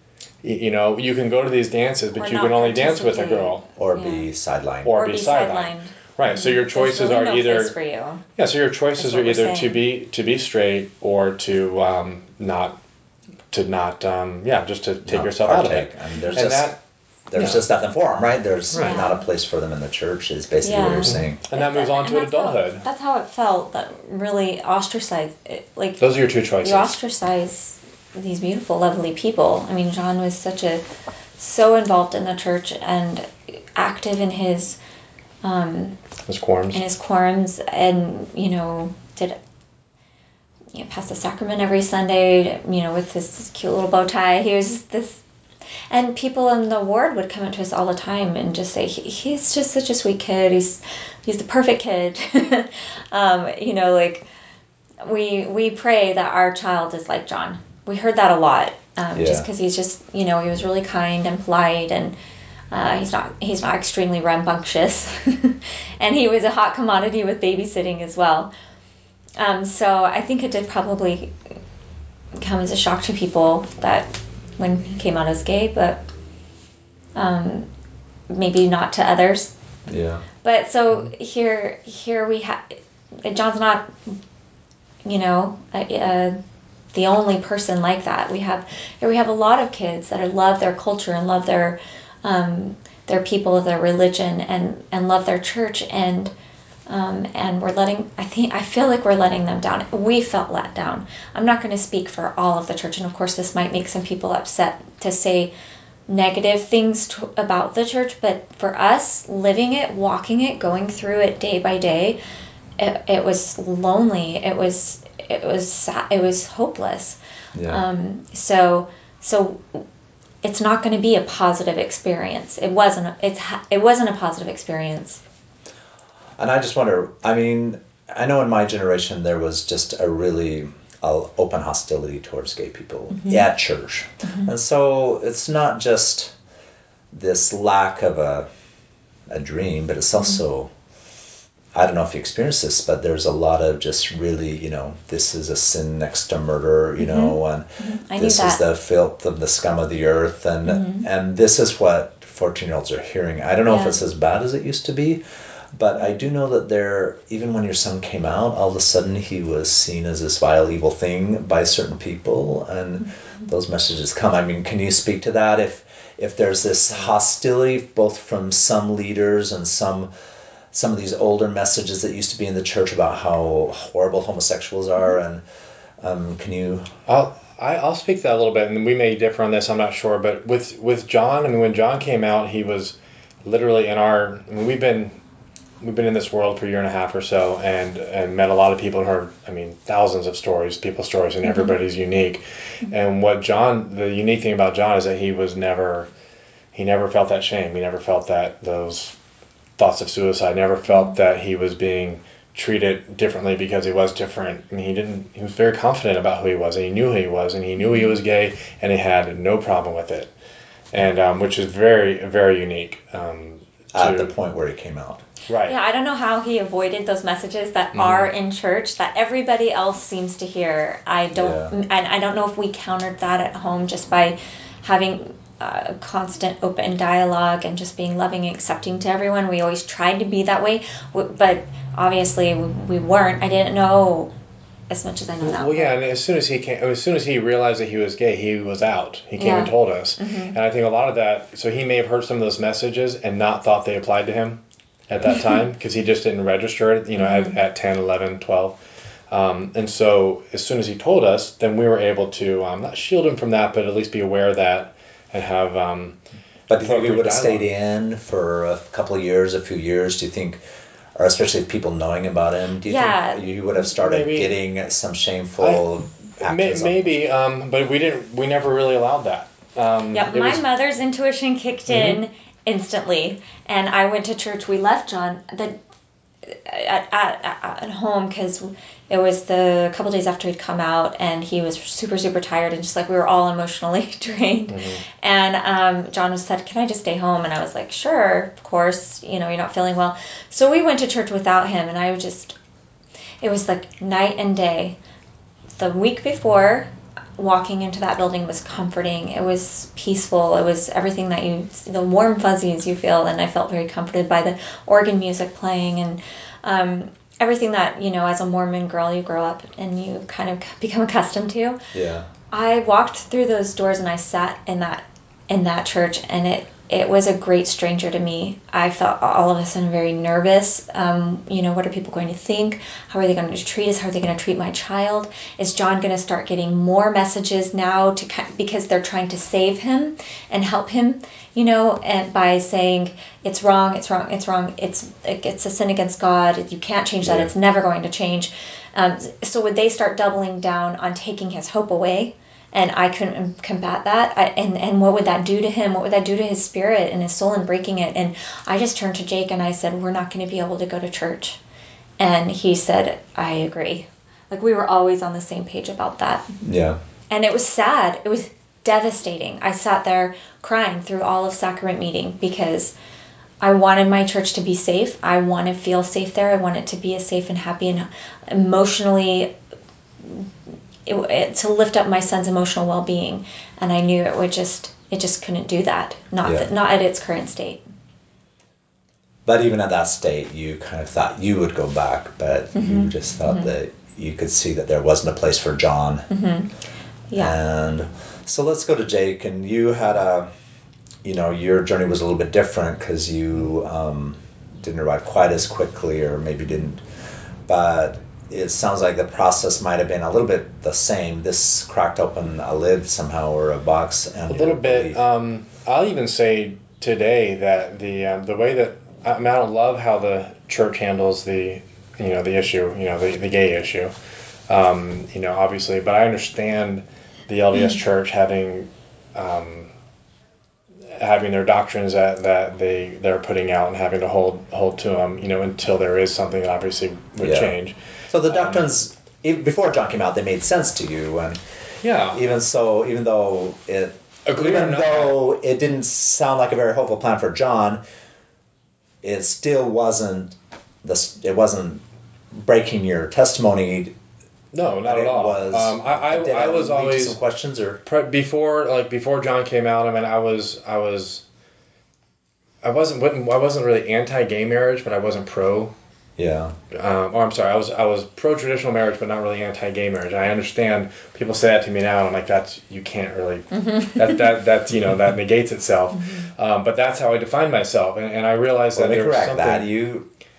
You know, you can go to these dances, but Or you not can only dance with a participate. girl. Or Yeah. be sidelined. Or, Or be, be sidelined. sidelined. Right. So your There's choices really are no either place for you. yeah. So your choices That's are what we're either to saying. be to be straight or to um, not to not um, yeah just to take Not yourself partake. out of it. I mean, there's and just that there's yeah. just nothing for them, right? There's Right. not a place for them in the church. Is basically what Yeah. you're saying. and that moves on to And that's how- adulthood. that's how it felt. That really ostracized. It, like Those are your two choices. you ostracize these beautiful, lovely people. I mean, John was such a so involved in the church and active in his um, His quorums. in his quorums, and you know did you know pass the sacrament every Sunday. You know, with this, this cute little bow tie. He was this, and people in the ward would come up to us all the time and just say, he, "He's just such a sweet kid. He's he's the perfect kid." um, you know, like we we pray that our child is like John. We heard that a lot. Um, Yeah. Just because he's just, you know, he was really kind and polite, and uh, he's not he's not extremely rambunctious, and he was a hot commodity with babysitting as well. Um, so I think it did probably come as a shock to people that when he came out as gay, but um, maybe not to others. Yeah. But so here here we have John's not, you know, a, a the only person like that. We have here we have a lot of kids that are, love their culture and love their um, their people, their religion, and and love their church, and um, and we're letting I think I feel like we're letting them down. We felt let down. I'm not going to speak for all of the church, and of course this might make some people upset to say negative things to, about the church, but for us, living it, walking it, going through it day by day, it, it was lonely. It was it was sad. It was hopeless. Yeah. Um, so so it's not going to be a positive experience. It wasn't. It's it wasn't a positive experience. And I just wonder. I mean, I know in my generation there was just a really uh, open hostility towards gay people Mm-hmm. at church, Mm-hmm. and so it's not just this lack of a a dream, but it's also, I don't know if you experience this, but there's a lot of just really, you know, this is a sin next to murder, you Mm-hmm. know, and I knew this is that. the filth of the scum of the earth, and Mm-hmm. and this is what fourteen-year-olds are hearing. I don't know Yeah. if it's as bad as it used to be, but I do know that there, even when your son came out, all of a sudden he was seen as this vile, evil thing by certain people, and Mm-hmm. those messages come. I mean, can you speak to that? If if there's this hostility both from some leaders and some some of these older messages that used to be in the church about how horrible homosexuals are, and um, can you? I'll I, I'll speak to that a little bit, and we may differ on this. I'm not sure, but with with John, I mean, when John came out, he was literally in our. I mean, we've been we've been in this world for a year and a half or so, and and met a lot of people and heard, I mean, thousands of stories, people's stories, and everybody's unique. And what John, the unique thing about John is that he was never, he never felt that shame. He never felt that those thoughts of suicide. Never felt that he was being treated differently because he was different. I mean, he didn't. He was very confident about who he was, and he knew who he was, and he knew he was gay, and he had no problem with it, and um, which is very, very unique. Um, At to- the point where he came out. Right. Yeah, I don't know how he avoided those messages that Mhm. are in church that everybody else seems to hear. I don't, Yeah. and I don't know if we countered that at home just by having uh, constant open dialogue and just being loving and accepting to everyone. We always tried to be that way, w- but obviously we, we weren't. I didn't know as much as I know now. Well, yeah, and as soon as he came, as soon as he realized that he was gay, he was out. He came Yeah. and told us, Mhm. and I think a lot of that. So he may have heard some of those messages and not thought they applied to him at that time because he just didn't register it, you know, Mhm. at, at ten, eleven, twelve. Um, and so as soon as he told us, then we were able to um, not shield him from that, but at least be aware of that and have. Um, But do you think he appropriate would have stayed dialogue. in for a couple of years, a few years? Do you think, or especially people knowing about him, do you Yeah. think you would have started Maybe. getting some shameful May, actions? maybe, um, but we didn't. We never really allowed that. Um, Yep, it my was- mother's intuition kicked in instantly, and I went to church. We left John the at at, at, at home because it was the couple days after he'd come out, and he was super super tired, and just like we were all emotionally drained. And um, John was said, "Can I just stay home?" And I was like, "Sure, of course. You know, you're not feeling well." So we went to church without him, and I was just, it was like night and day. The week before, walking into that building was comforting. It was peaceful. It was everything that you, the warm fuzzies you feel, and I felt very comforted by the organ music playing and um, everything that, you know, as a Mormon girl, you grow up and you kind of become accustomed to. Yeah. I walked through those doors and I sat in that in that church, and it it was a great stranger to me. I felt all of a sudden very nervous. Um, you know, what are people going to think? How are they going to treat us? How are they going to treat my child? Is John going to start getting more messages now to ki- because they're trying to save him and help him? You know, and by saying it's wrong, it's wrong, it's wrong, it's it's a sin against God. You can't change that. Yeah. It's never going to change. Um, so would they start doubling down on taking his hope away? And I couldn't combat that. I, and, and what would that do to him? What would that do to his spirit and his soul and breaking it? And I just turned to Jake and I said, we're not going to be able to go to church. And he said, I agree. Like, we were always on the same page about that. Yeah. And it was sad. It was devastating. I sat there crying through all of sacrament meeting because I wanted my church to be safe. I want to feel safe there. I want it to be a safe and happy and emotionally... It, it, to lift up my son's emotional well-being, and I knew it would just it just couldn't do that, not Yeah. th- not at its current state. But even at that state, you kind of thought you would go back, but you just thought that you could see that there wasn't a place for John. Mm-hmm. Yeah. And so let's go to Jake. And you had a, you know, your journey was a little bit different because you um, didn't arrive quite as quickly, or maybe didn't. But it sounds like the process might have been a little bit the same. This cracked open a lid somehow, or a box. And A little bit. Um, I'll even say today that the um, the way that I mean, I don't love how the church handles the you know the issue, you know the, the gay issue, um, you know obviously, but I understand the L D S Church having um, having their doctrines that, that they they're putting out and having to hold hold to them, you know, until there is something that obviously would Yeah. change. So the doctrines, even before John came out, they made sense to you, and Yeah. even so, even though it, Agree or even not. though it didn't sound like a very hopeful plan for John, it still wasn't the it wasn't breaking your testimony. No, not but at it all. Was, um, I I, did I it was lead to always some questions or pre- before like before John came out. I mean, I was I was I wasn't I wasn't really anti-gay marriage, but I wasn't pro. yeah. Um, oh, I'm sorry. I was I was pro traditional marriage, but not really anti-gay marriage. I understand people say that to me now, and I'm like, that's you can't really. that that that you know that negates itself. Um, but that's how I define myself, and, and I realized Let that me there was correct something. that. You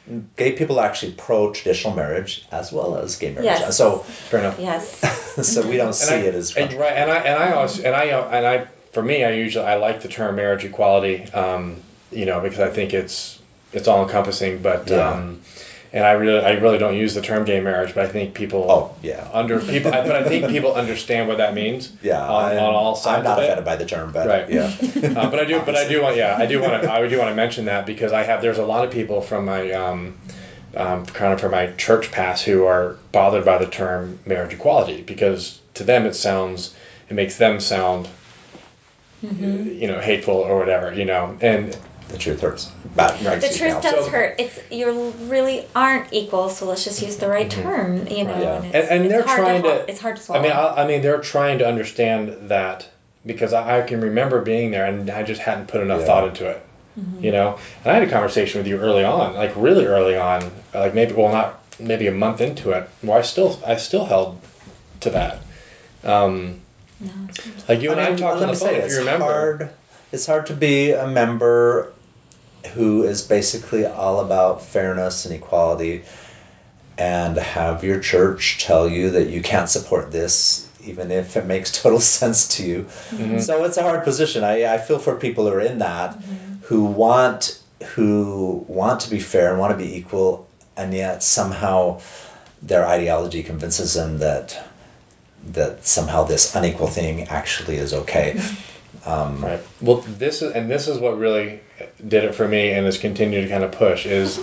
gay people are actually pro traditional marriage as well as gay marriage. Yes. So Fair enough. Yes. so we don't And see I, it as and, right, and I and I also and I and I for me, I usually I like the term marriage equality, um, you know, because I think it's it's all encompassing. But Yeah. um, and I really I really don't use the term gay marriage, but I think people Oh, yeah. under people, I, but I think people understand what that means. yeah. on, I'm, on all sides. I'm not of it. offended by the term, but Right. yeah. uh, but I do, but I do want, yeah, I do want to, I do want to mention that because I have, there's a lot of people from my, um, um, kind of from my church past who are bothered by the term marriage equality because to them it sounds, it makes them sound, mm-hmm. you know, hateful or whatever, you know, and the truth hurts. But, right, the so, truth yeah. does So- hurt. It's you really aren't equal, so let's just use the right term, you know. Yeah. And, it's, and, and it's they're hard trying to, to, hol- it's hard to swallow. I mean, I, I mean, they're trying to understand that because I, I can remember being there and I just hadn't put enough Yeah. thought into it. Mm-hmm. You know, and I had a conversation with you early on, like really early on, like maybe well not maybe a month into it, where I still I still held to that. Um, no. like you and I, mean, talked let on the me phone, say, if it's you remember. Hard, it's hard to be a member who is basically all about fairness and equality and have your church tell you that you can't support this even if it makes total sense to you. Mm-hmm. So it's a hard position. I, I feel for people who are in that, Mm-hmm. who want who want to be fair and want to be equal, and yet somehow their ideology convinces them that that somehow this unequal thing actually is okay. Um, Right. Well, this is and this is what really did it for me, and has continued to kind of push is.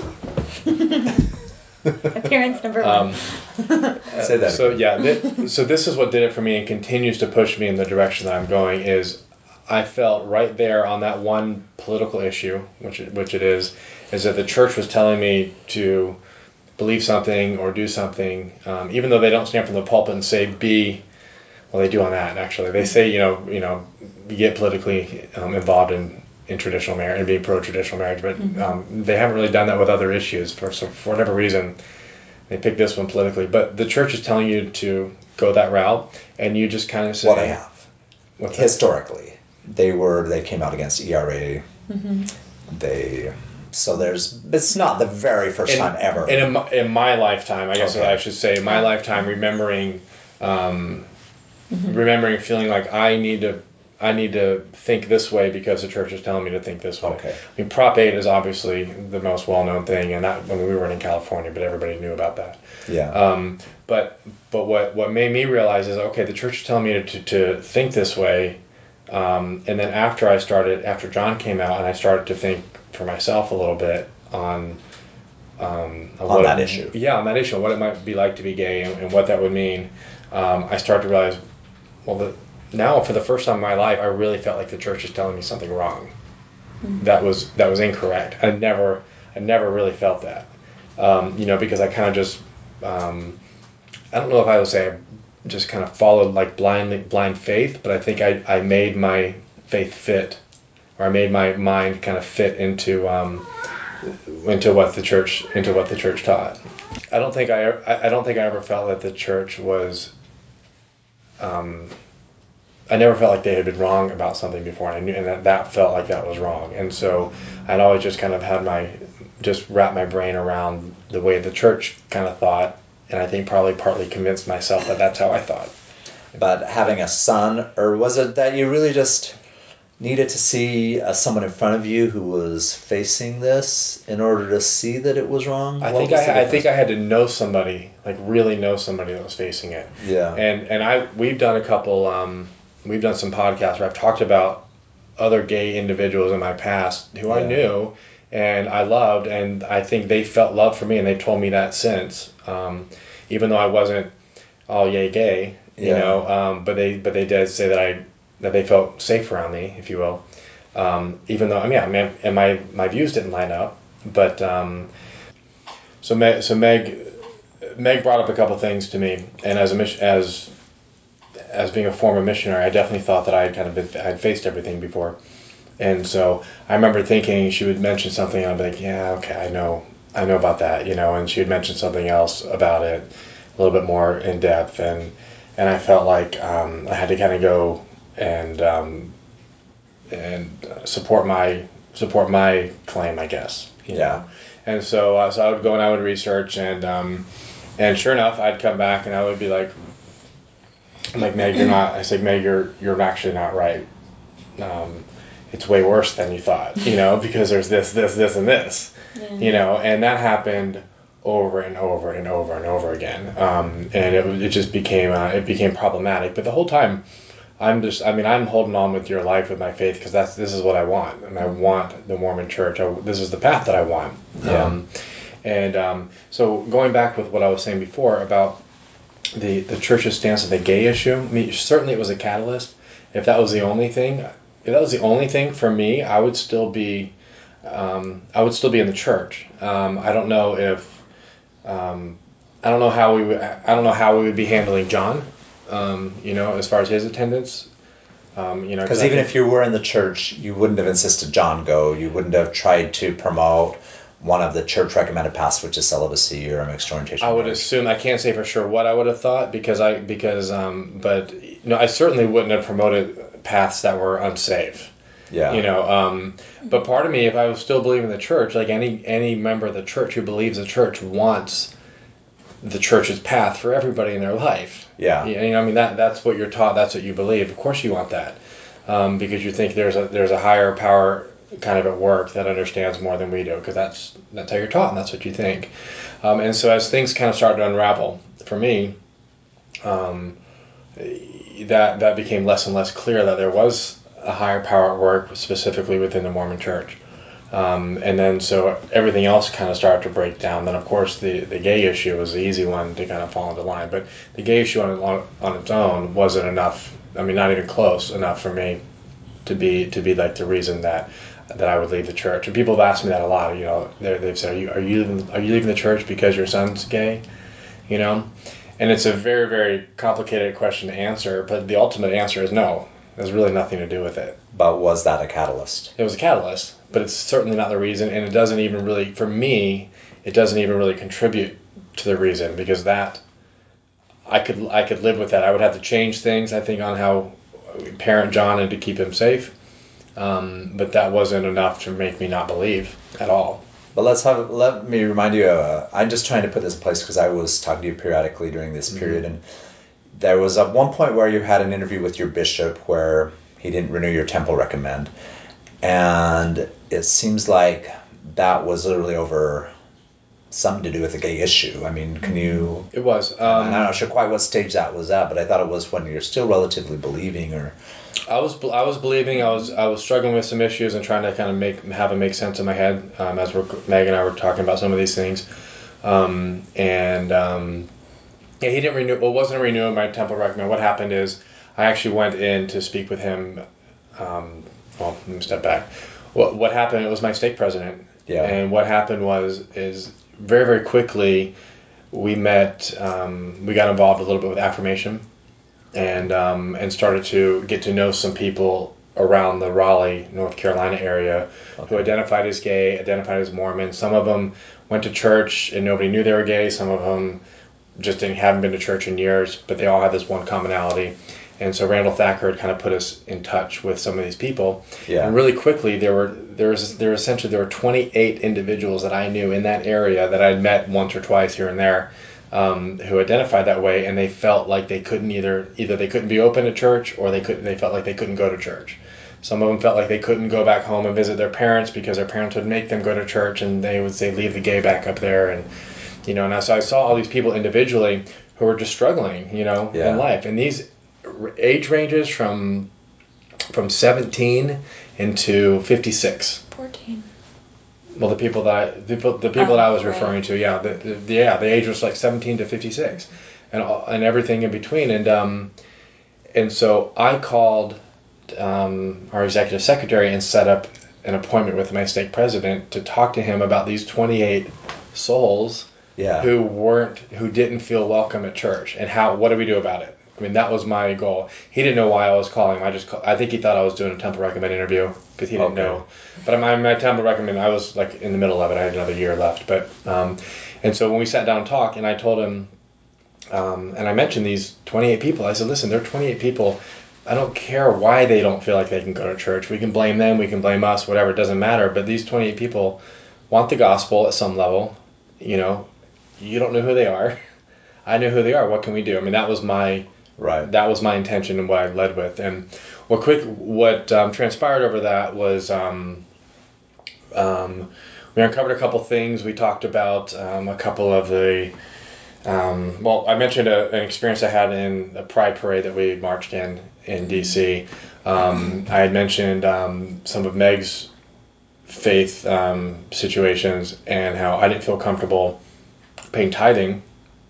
Appearance number one. Um, Say that So again. yeah, th- so this is what did it for me and continues to push me in the direction that I'm going. Is I felt right there on that one political issue, which it, which it is, is that the church was telling me to believe something or do something, um, even though they don't stand from the pulpit and say be. Well, they do on that actually. They say you know you know get politically um, involved in, in traditional marriage and being pro traditional marriage, but um, they haven't really done that with other issues for so for whatever reason. They picked this one politically, but the church is telling you to go that route, and you just kind of say, Well, they have. What's that? Historically, they were they came out against E R A. Mm-hmm. They so there's it's not the very first in, time ever. And in my, in my lifetime, I guess Okay. I should say, in my lifetime, remembering, um, remembering feeling like I need to, I need to think this way because the church is telling me to think this way. Okay. I mean, Prop eight is obviously the most well-known thing, and that when we weren't in California, but everybody knew about that. yeah. Um, but but what what made me realize is okay, the church is telling me to to think this way, um, and then after I started, after John came out, and I started to think for myself a little bit on um, On what that it- issue. yeah, on that issue, what it might be like to be gay, and, and what that would mean. Um, I started to realize, well, the, now for the first time in my life, I really felt like the church is telling me something wrong. That was that was incorrect. I never I never really felt that, um, you know, because I kind of just um, I don't know if I would say I just kind of followed like blindly blind faith, but I think I, I made my faith fit, or I made my mind kind of fit into um, into what the church into what the church taught. I don't think I I I don't think I ever felt that the church was. Um, I never felt like they had been wrong about something before, and I knew, and that, that felt like that was wrong. And so I'd always just kind of had my, just wrap my brain around the way the church kind of thought, and I think probably partly convinced myself that that's how I thought. But having a son, or was it that you really just needed to see uh, someone in front of you who was facing this in order to see that it was wrong? I What think was I, the I think difference? I had to know somebody, like really know somebody that was facing it. Yeah. And and I we've done a couple, um, we've done some podcasts where I've talked about other gay individuals in my past who I Yeah. knew and I loved, and I think they felt love for me, and they've told me that since, um, even though I wasn't all yay gay, you Yeah. know, um, but they but they did say that I that they felt safe around me, if you will, um, even though I mean, yeah, man, and my my views didn't line up, but um, so Meg, so Meg Meg brought up a couple things to me, and as a mission as as being a former missionary, I definitely thought that I had kind of been, I had faced everything before. And so I remember thinking she would mention something, and I'd be like, yeah, okay, I know, I know about that, you know, and she would mention something else about it, a little bit more in depth, and, and I felt like um, I had to kind of go and, um, and support my, support my claim, I guess, you Yeah. know. And so uh, so I would go and I would research, and um, and sure enough, I'd come back and I would be like, I'm like, Meg, you're not. I said, Meg, you're you're actually not right. Um, it's way worse than you thought, you know, because there's this, this, this, and this, yeah. you know, and that happened over and over and over and over again, um, and it it just became uh, it became problematic. But the whole time, I'm just, I mean, I'm holding on with your life with my faith because that's this is what I want, and I want the Mormon Church. I, this is the path that I want. Yeah. Um, and um, so going back with what I was saying before about the the church's stance on the gay issue, I mean, certainly it was a catalyst. If that was the only thing, if that was the only thing for me, I would still be, um, I would still be in the church. Um, I don't know if, um, I don't know how we would, I don't know how we would be handling John, um, you know, as far as his attendance. Um, you know, because even if you were in the church, you wouldn't have insisted John go. You wouldn't have tried to promote one of the church recommended paths, which is celibacy or a mixed orientation. I would marriage. assume, I can't say for sure what I would have thought because I because um but you know I certainly wouldn't have promoted paths that were unsafe. Yeah. You know, um but part of me, if I was still believing the church, like any any member of the church who believes the church wants the church's path for everybody in their life. Yeah. You know, I mean that that's what you're taught, that's what you believe. Of course you want that. Um, because you think there's a there's a higher power kind of at work that understands more than we do, because that's that's how you're taught and that's what you think. Um, and so as things kind of started to unravel for me, um, that that became less and less clear that there was a higher power at work, specifically within the Mormon Church. Um, and then so everything else kind of started to break down. Then of course the, the gay issue was the easy one to kind of fall into line, but the gay issue on, on on its own wasn't enough. I mean, not even close enough for me to be to be like the reason that that I would leave the church. And people have asked me that a lot. You know, they've said, "Are you are you leaving, are you leaving the church because your son's gay?" You know, and it's a very very complicated question to answer. But the ultimate answer is no. There's really nothing to do with it. But was that a catalyst? It was a catalyst, but it's certainly not the reason, and it doesn't even really, for me, it doesn't even really contribute to the reason, because that I could I could live with that. I would have to change things, I think, on how we parent John and to keep him safe. Um, but that wasn't enough to make me not believe at all. But let's have let me remind you. Uh, I'm just trying to put this in place because I was talking to you periodically during this mm-hmm. period, and there was at one point where you had an interview with your bishop where he didn't renew your temple recommend, and it seems like that was literally over something to do with the gay issue. I mean, can you? It was. Um, I'm not sure quite what stage that was at, but I thought it was when you're still relatively believing, or. I was I was believing. I was I was struggling with some issues and trying to kind of make have it make sense in my head um, as we're, Meg and I were talking about some of these things, um, and um, yeah, he didn't renew. Well, wasn't renewing my temple recommend. What happened is I actually went in to speak with him. Um, well, let me step back. What what happened? It was my stake president. Yeah. And what happened was is very very quickly we met. Um, we got involved a little bit with affirmation. And um, and started to get to know some people around the Raleigh, North Carolina area okay. who identified as gay, identified as Mormon. Some of them went to church and nobody knew they were gay. Some of them just didn't haven't been to church in years, but they all had this one commonality. And so Randall Thacker had kind of put us in touch with some of these people. Yeah. And really quickly there were there was there were essentially there were twenty-eight individuals that I knew in that area that I'd met once or twice here and there. Um, who identified that way, and they felt like they couldn't either either they couldn't be open to church, or they could they felt like they couldn't go to church. Some of them felt like they couldn't go back home and visit their parents because their parents would make them go to church, and they would say leave the gay back up there, and you know. And so I saw all these people individually who were just struggling, you know, yeah. in life, and these age ranges from from seventeen into fifty-six. fourteen. Well, the people that I, the people, the people oh, that I was right. referring to, yeah, the, the, yeah, the age was like seventeen to fifty-six, and all, and everything in between, and um, and so I called um, our executive secretary and set up an appointment with my stake president to talk to him about these twenty-eight souls yeah. who weren't, who didn't feel welcome at church, and how, what do we do about it? I mean, that was my goal. He didn't know why I was calling him. I just, call, I think he thought I was doing a temple recommend interview because he didn't okay. know. But my, my temple recommend, I was like in the middle of it. I had another year left. But um, and so when we sat down and talked, and I told him, um, and I mentioned these twenty-eight people. I said, listen, there are twenty-eight people. I don't care why they don't feel like they can go to church. We can blame them. We can blame us. Whatever. It doesn't matter. But these twenty-eight people want the gospel at some level. You know, you don't know who they are. I know who they are. What can we do? I mean, that was my Right. that was my intention and what I led with. And what quick what um, transpired over that was um, um, we uncovered a couple things. We talked about um, a couple of the um, well, I mentioned a, an experience I had in a Pride parade that we marched in in D C. Um, I had mentioned um, some of Meg's faith um, situations and how I didn't feel comfortable paying tithing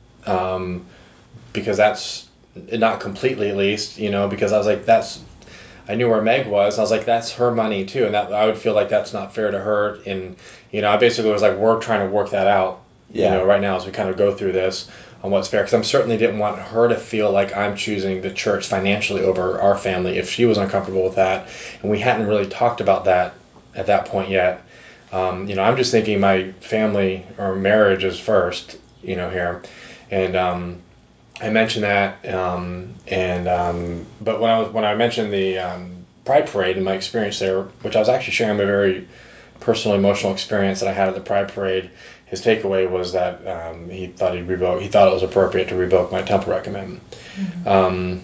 um, because that's not completely, at least, you know, because I was like, that's, I knew where Meg was. I was like, that's her money too. And that I would feel like that's not fair to her. And, you know, I basically was like, we're trying to work that out, Yeah. you know, right now as we kind of go through this on what's fair. Because I certainly didn't want her to feel like I'm choosing the church financially over our family if she was uncomfortable with that. And we hadn't really talked about that at that point yet. Um, you know, I'm just thinking my family or marriage is first, you know, here. And, um, I mentioned that, um, and um, but when I was when I mentioned the um, Pride Parade and my experience there, which I was actually sharing a very personal, emotional experience that I had at the Pride Parade, his takeaway was that um, he thought he'd revoke. He thought it was appropriate to revoke my temple rec commitment, mm-hmm. um,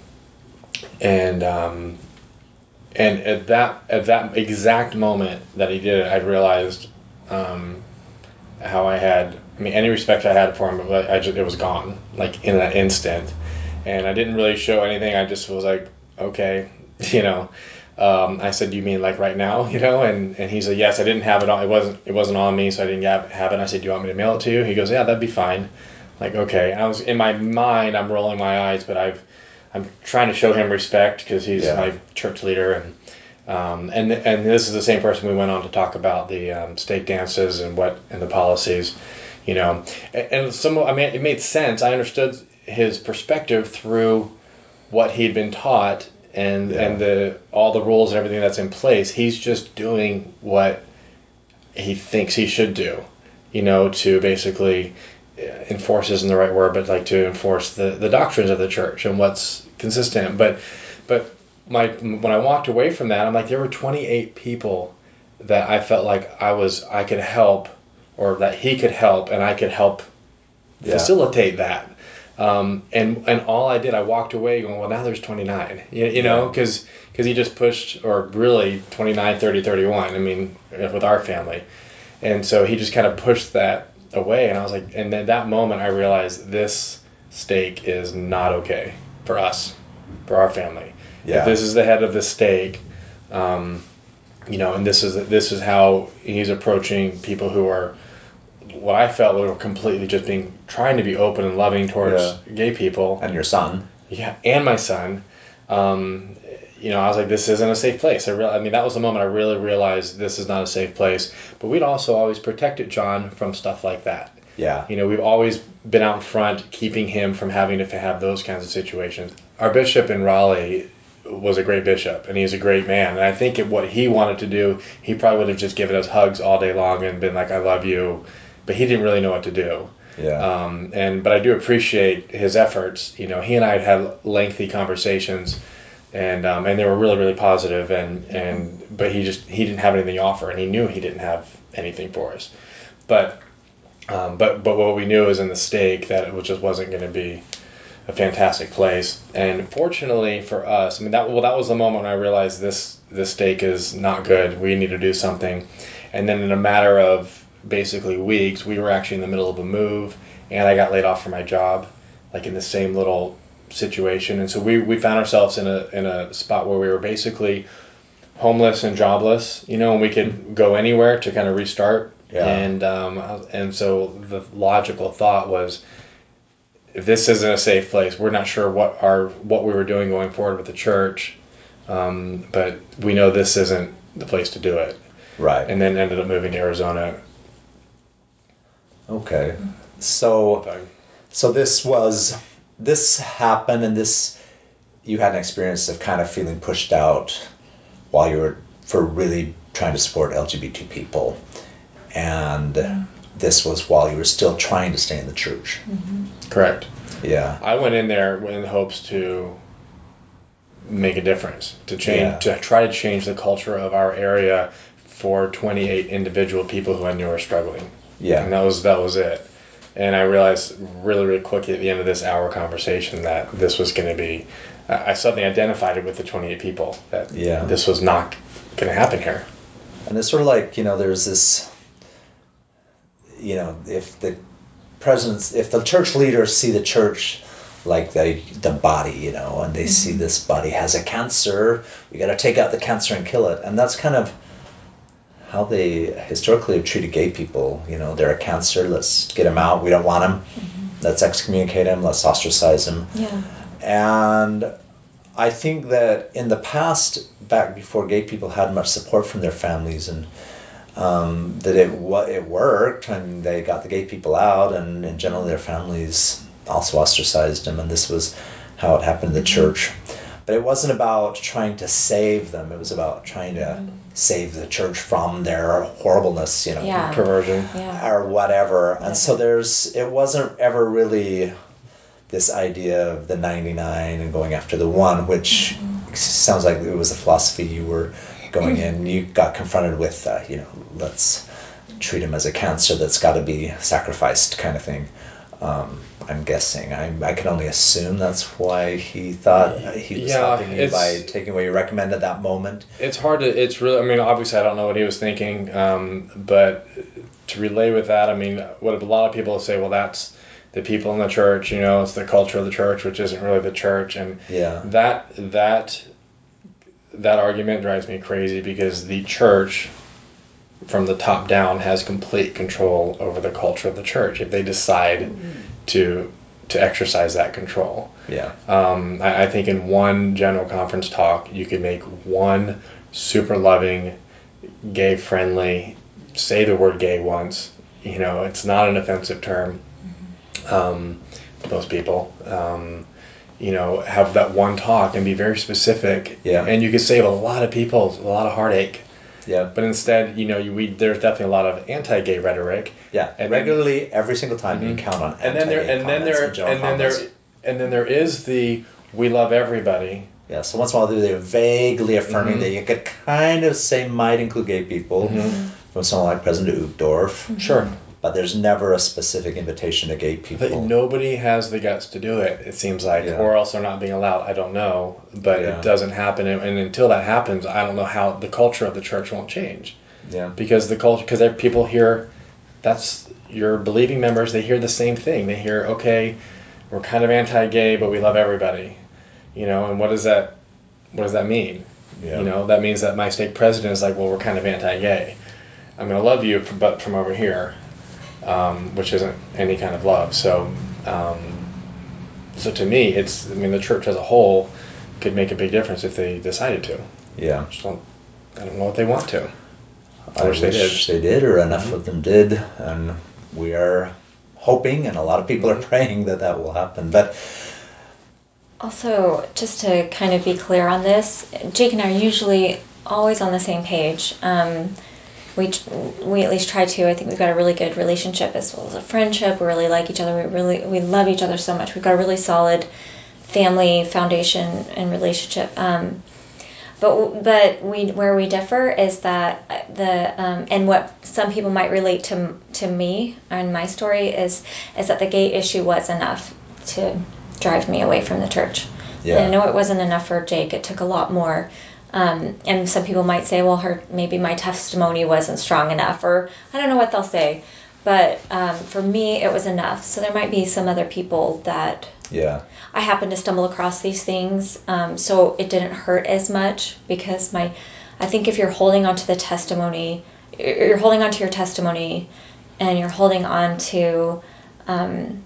and um, and at that at that exact moment that he did it, I realized um, how I had. I mean, any respect I had for him, I just, it was gone, like in that instant. And I didn't really show anything. I just was like, okay, you know. Um, I said, "Do you mean like right now?" You know, and, and he said, "Yes, I didn't have it on. It wasn't it wasn't on me, so I didn't have, have it." And I said, "Do you want me to mail it to you?" He goes, "Yeah, that'd be fine." Like, okay. And I was in my mind, I'm rolling my eyes, but I've I'm trying to show him respect because he's Yeah. my church leader, and um, and and this is the same person we went on to talk about the um, stake dances and what and the policies. You know, and some, I mean, it made sense. I understood his perspective through what he'd been taught and Yeah. and the all the rules and everything that's in place. He's just doing what he thinks he should do, you know, to basically enforce isn't the right word, but like to enforce the, the doctrines of the church and what's consistent. But but my when I walked away from that, I'm like, there were twenty-eight people that I felt like I was I could help. Or that he could help and I could help Yeah. facilitate that. Um, and and all I did, I walked away going, well, now there's twenty-nine, you, you know, because because he just pushed, or really twenty-nine, thirty, thirty-one, I mean, with our family. And so he just kind of pushed that away. And I was like, and then that moment I realized this stake is not okay for us, for our family. Yeah. If this is the head of the stake, um, you know, and this is this is how he's approaching people who are what I felt were completely just being trying to be open and loving towards Yeah. gay people. And your son. Yeah, and my son. Um, you know, I was like, this isn't a safe place. I, re- I mean, that was the moment I really realized this is not a safe place. But we'd also always protected John from stuff like that. Yeah. You know, we've always been out in front, keeping him from having to have those kinds of situations. Our bishop in Raleigh was a great bishop, and he's a great man. And I think it, what he wanted to do, he probably would have just given us hugs all day long and been like, I love you. But he didn't really know what to do. Yeah. Um, and but I do appreciate his efforts. You know, he and I had had lengthy conversations, and um, and they were really really positive. And and but he just he didn't have anything to offer, and he knew he didn't have anything for us. But um, but but what we knew is in the stake that it just wasn't going to be a fantastic place. And fortunately for us, I mean that well that was the moment when I realized this this stake is not good. We need to do something. And then in a matter of basically weeks, we were actually in the middle of a move, and I got laid off from my job, like in the same little situation. And so we, we found ourselves in a in a spot where we were basically homeless and jobless, you know, and we could go anywhere to kind of restart. Yeah. And um, and so the logical thought was, if this isn't a safe place, we're not sure what our what we were doing going forward with the church, um, but we know this isn't the place to do it. Right. And then ended up moving to Arizona. Okay. So so this was this happened, and this you had an experience of kind of feeling pushed out while you were for really trying to support L G B T people, and this was while you were still trying to stay in the church. Mm-hmm. Correct. Yeah. I went in there in hopes to make a difference, to change, Yeah. to try to change the culture of our area for twenty-eight individual people who I knew were struggling. Yeah. And that was that was it. And I realized really, really quickly at the end of this hour conversation that this was going to be, I suddenly identified it with the twenty-eight people, that Yeah. this was not going to happen here. And it's sort of like, you know, there's this, you know, if the presidents, if the church leaders see the church like the the body, you know, and they see this body has a cancer, we got to take out the cancer and kill it. And that's kind of how they historically have treated gay people. You know, they're a cancer, let's get them out, we don't want them, let's excommunicate them, let's ostracize them. Yeah. And I think that in the past, back before gay people had much support from their families, and um, that it it worked, and they got the gay people out, and in general their families also ostracized them, and this was how it happened in the church. But it wasn't about trying to save them, it was about trying to save the church from their horribleness, you know, Yeah. Perversion. Yeah. or whatever. And so there's, it wasn't ever really this idea of the ninety-nine and going after the one, which sounds like it was a philosophy you were going in. You got confronted with, uh, you know, let's treat him as a cancer that's got to be sacrificed kind of thing. Um, I'm guessing. I I can only assume that's why he thought he was Yeah, helping you it's- by taking what you recommended at that moment. It's hard to, it's really, I mean, obviously I don't know what he was thinking, um, but to relay with that, I mean, what a lot of people say, well, that's the people in the church, you know, it's the culture of the church, which isn't really the church. And Yeah. that, that, that argument drives me crazy, because the church from the top down has complete control over the culture of the church if they decide to to exercise that control. Yeah. Um, I, I think in one general conference talk, you could make one super loving, gay friendly, say the word gay once. You know, it's not an offensive term. Um, to most people. Um, you know, have that one talk and be very specific. Yeah. And you could save a lot of people a lot of heartache. Yeah. But instead, you know, you, we there's definitely a lot of anti-gay rhetoric. Yeah. And regularly, every single time you count on And then there, anti-gay and then comments there, and general and then there, comments. and then there is the we love everybody. Yeah, so once in a while they're vaguely affirming Mhm. that you could kind of say might include gay people from someone like President Uchtdorf. Sure. But there's never a specific invitation to gay But people. nobody has the guts to do it, it seems like, Yeah. or else they're not being allowed. I don't know, but Yeah. it doesn't happen, and, and until that happens, I don't know how the culture of the church won't change. Yeah. Because the culture, because people hear, that's your believing members. They hear the same thing. They hear, okay, we're kind of anti-gay, but we love everybody. You know, and what does that, what does that mean? Yeah. You know, that means that my stake president is like, well, we're kind of anti-gay. I'm going to love you, from, but from over here. Um, which isn't any kind of love. So, um, so to me, it's, I mean, the church as a whole could make a big difference if they decided to. Yeah. Just don't, I don't know what they want to. I, I wish wish they did. they did, or enough of them did, and we are hoping, and a lot of people are praying that that will happen. But Also, just to kind of be clear on this, Jake and I are usually always on the same page. Um, we we at least try to. I think we've got a really good relationship as well as a friendship. We really like each other. We really we love each other so much. We've got a really solid family foundation and relationship. Um, but but we where we differ is that the um, and what some people might relate to to me and my story is is that the gay issue was enough to drive me away from the church. Yeah. And I know it wasn't enough for Jake. It took a lot more. Um, and some people might say, well, her maybe my testimony wasn't strong enough, or I don't know what they'll say. But um, for me, it was enough. So there might be some other people that yeah, I happened to stumble across these things, um, so it didn't hurt as much because my, I think if you're holding on to the testimony, you're holding on to your testimony, and you're holding on to, um,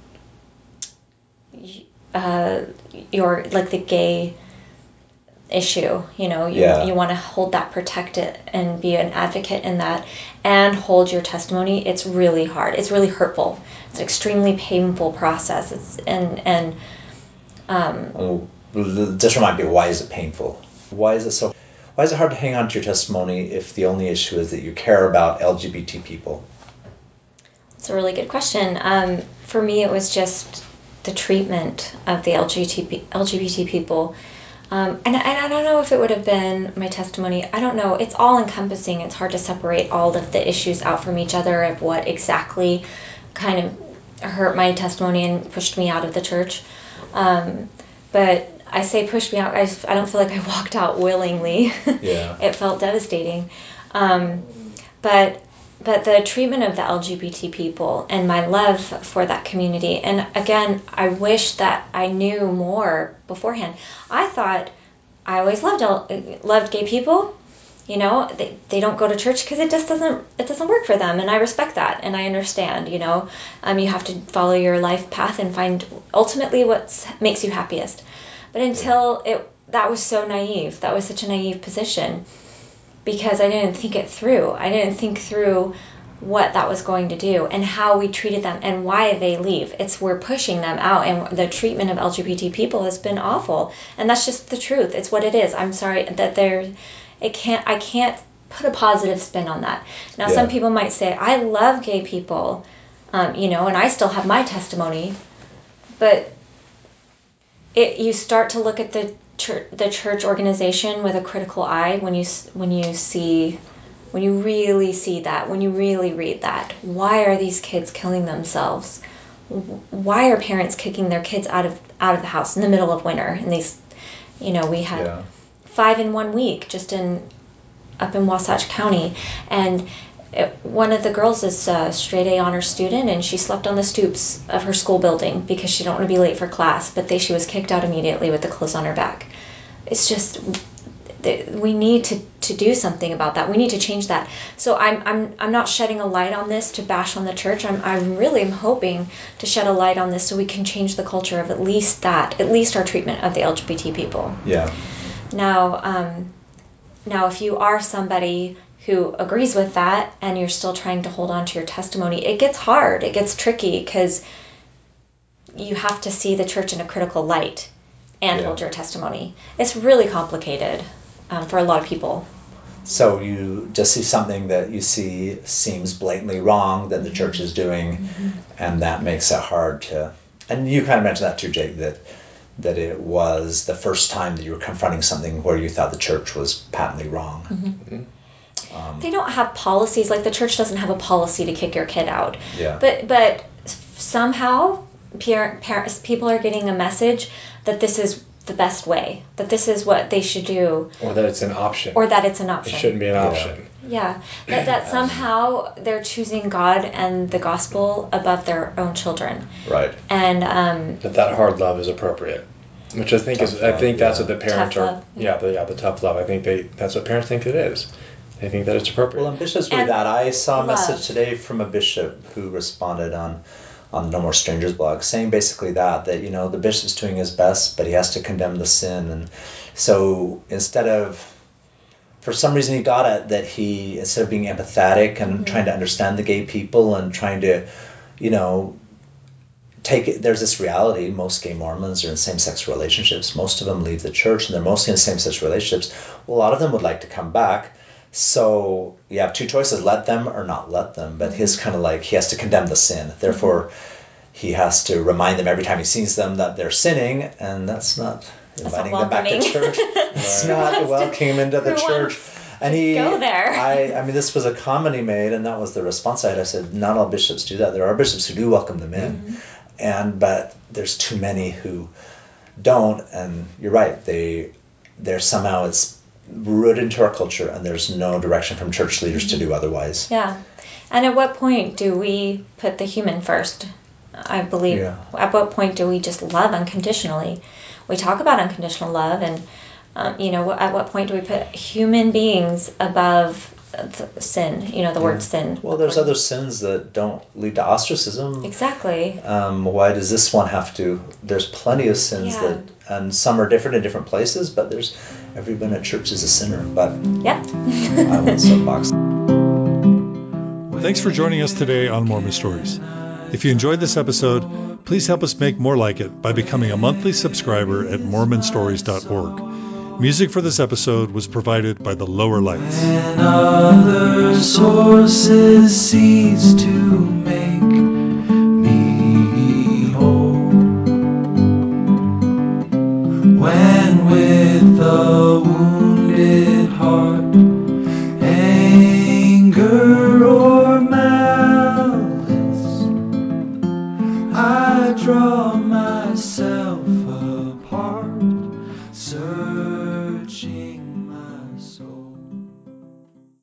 uh, your like the gay issue, you know, you Yeah. you want to hold that, protect it, and be an advocate in that, and hold your testimony. It's really hard. It's really hurtful. It's an extremely painful process. It's and and um, oh, just remind me, why is it painful? Why is it so? Why is it hard to hang on to your testimony if the only issue is that you care about L G B T people? it's a really good question. Um, for me, it was just the treatment of the L G B T L G B T people. Um, and, and I don't know if it would have been my testimony. I don't know. It's all encompassing. It's hard to separate all of the issues out from each other of what exactly kind of hurt my testimony and pushed me out of the church. Um, but I say pushed me out. I, I don't feel like I walked out willingly. Yeah. It felt devastating. Um, but but the treatment of the L G B T people and my love for that community, and again, I wish that I knew more beforehand. I thought I always loved loved gay people. You know, they, they don't go to church because it just doesn't it doesn't work for them, and I respect that and I understand. You know, um, you have to follow your life path and find ultimately what makes you happiest. But until it, that was so naive. That was such a naive position. Because I didn't think it through. I didn't think through what that was going to do and how we treated them and why they leave. It's we're pushing them out, and the treatment of L G B T people has been awful. And that's just the truth. It's what it is. I'm sorry that there, it can't. I can't put a positive spin on that. Now, Yeah. some people might say I love gay people, um, you know, and I still have my testimony, but it you start to look at the Church, the church organization with a critical eye when you when you see when you really see that, when you really read that. Why are these kids killing themselves? Why are parents kicking their kids out of out of the house in the middle of winter? And these, you know, we had Yeah. five in one week just in up in Wasatch County, and it, one of the girls is a straight A honor student, and she slept on the stoops of her school building because she didn't want to be late for class, but they, she was kicked out immediately with the clothes on her back. It's just, we need to, to do something about that. We need to change that. So I'm I'm I'm not shedding a light on this to bash on the church. I'm I'm really hoping to shed a light on this so we can change the culture of at least that, at least our treatment of the L G B T people. Yeah. Now, um, now if you are somebody who agrees with that and you're still trying to hold on to your testimony, it gets hard, it gets tricky, because you have to see the church in a critical light and Yeah. hold your testimony. It's really complicated um, for a lot of people. So you just see something that you see seems blatantly wrong that the church is doing, Mm-hmm. and that makes it hard to, and you kind of mentioned that too, Jake, that that it was the first time that you were confronting something where you thought the church was patently wrong. Mm-hmm. Um, they don't have policies, like the church doesn't have a policy to kick your kid out. Yeah. But but somehow parent, parents, people are getting a message that this is the best way, that this is what they should do. Or that it's an option. Or that it's an option. It shouldn't be an Yeah. option. Yeah, that, that somehow they're choosing God and the gospel above their own children. Right. And um, That that hard love is appropriate. Which I think Tough is, I love, think that's yeah. what the parents Tough are. love, Yeah, the, yeah, the tough love. I think they that's what parents think it is. They think that it's appropriate. Well, and bishops really And that. I saw a love. message today from a bishop who responded on on the No More Strangers blog, saying basically that that you know the bishop's doing his best, but he has to condemn the sin, and so instead of, for some reason, he got it that he, instead of being empathetic and Mm-hmm. trying to understand the gay people and trying to, you know, take it, there's this reality, most gay Mormons are in same-sex relationships. Most of them leave the church and they're mostly in same-sex relationships. Well, a lot of them would like to come back. So you have two choices, let them or not let them. But his kind of like, he has to condemn the sin. Therefore, he has to remind them every time he sees them that they're sinning, and that's not inviting not them back to welcoming. church. It's Who not wants to- welcoming them into the who church. wants And to he, go there? I, I mean, this was a comment he made, and that was the response I had. I said, not all bishops do that. There are bishops who do welcome them in, Mm-hmm. and but there's too many who don't. And you're right. They, they're somehow it's rooted into our culture, and there's no direction from church leaders Mm-hmm. to do otherwise. Yeah. And at what point do we put the human first? I believe. Yeah. At what point do we just love unconditionally? We talk about unconditional love, and um, you know, at what point do we put human beings above th- sin? You know, the word sin. Well, there's other sins that don't lead to ostracism. Exactly. Um, why does this one have to? There's plenty of sins Yeah. that, and some are different in different places, but there's, everyone at church is a sinner. But Yep. I won't soapbox. Thanks for joining us today on Mormon Stories. If you enjoyed this episode, please help us make more like it by becoming a monthly subscriber at mormon stories dot org. Music for this episode was provided by The Lower Lights. When other sources cease to make me whole, when with I draw myself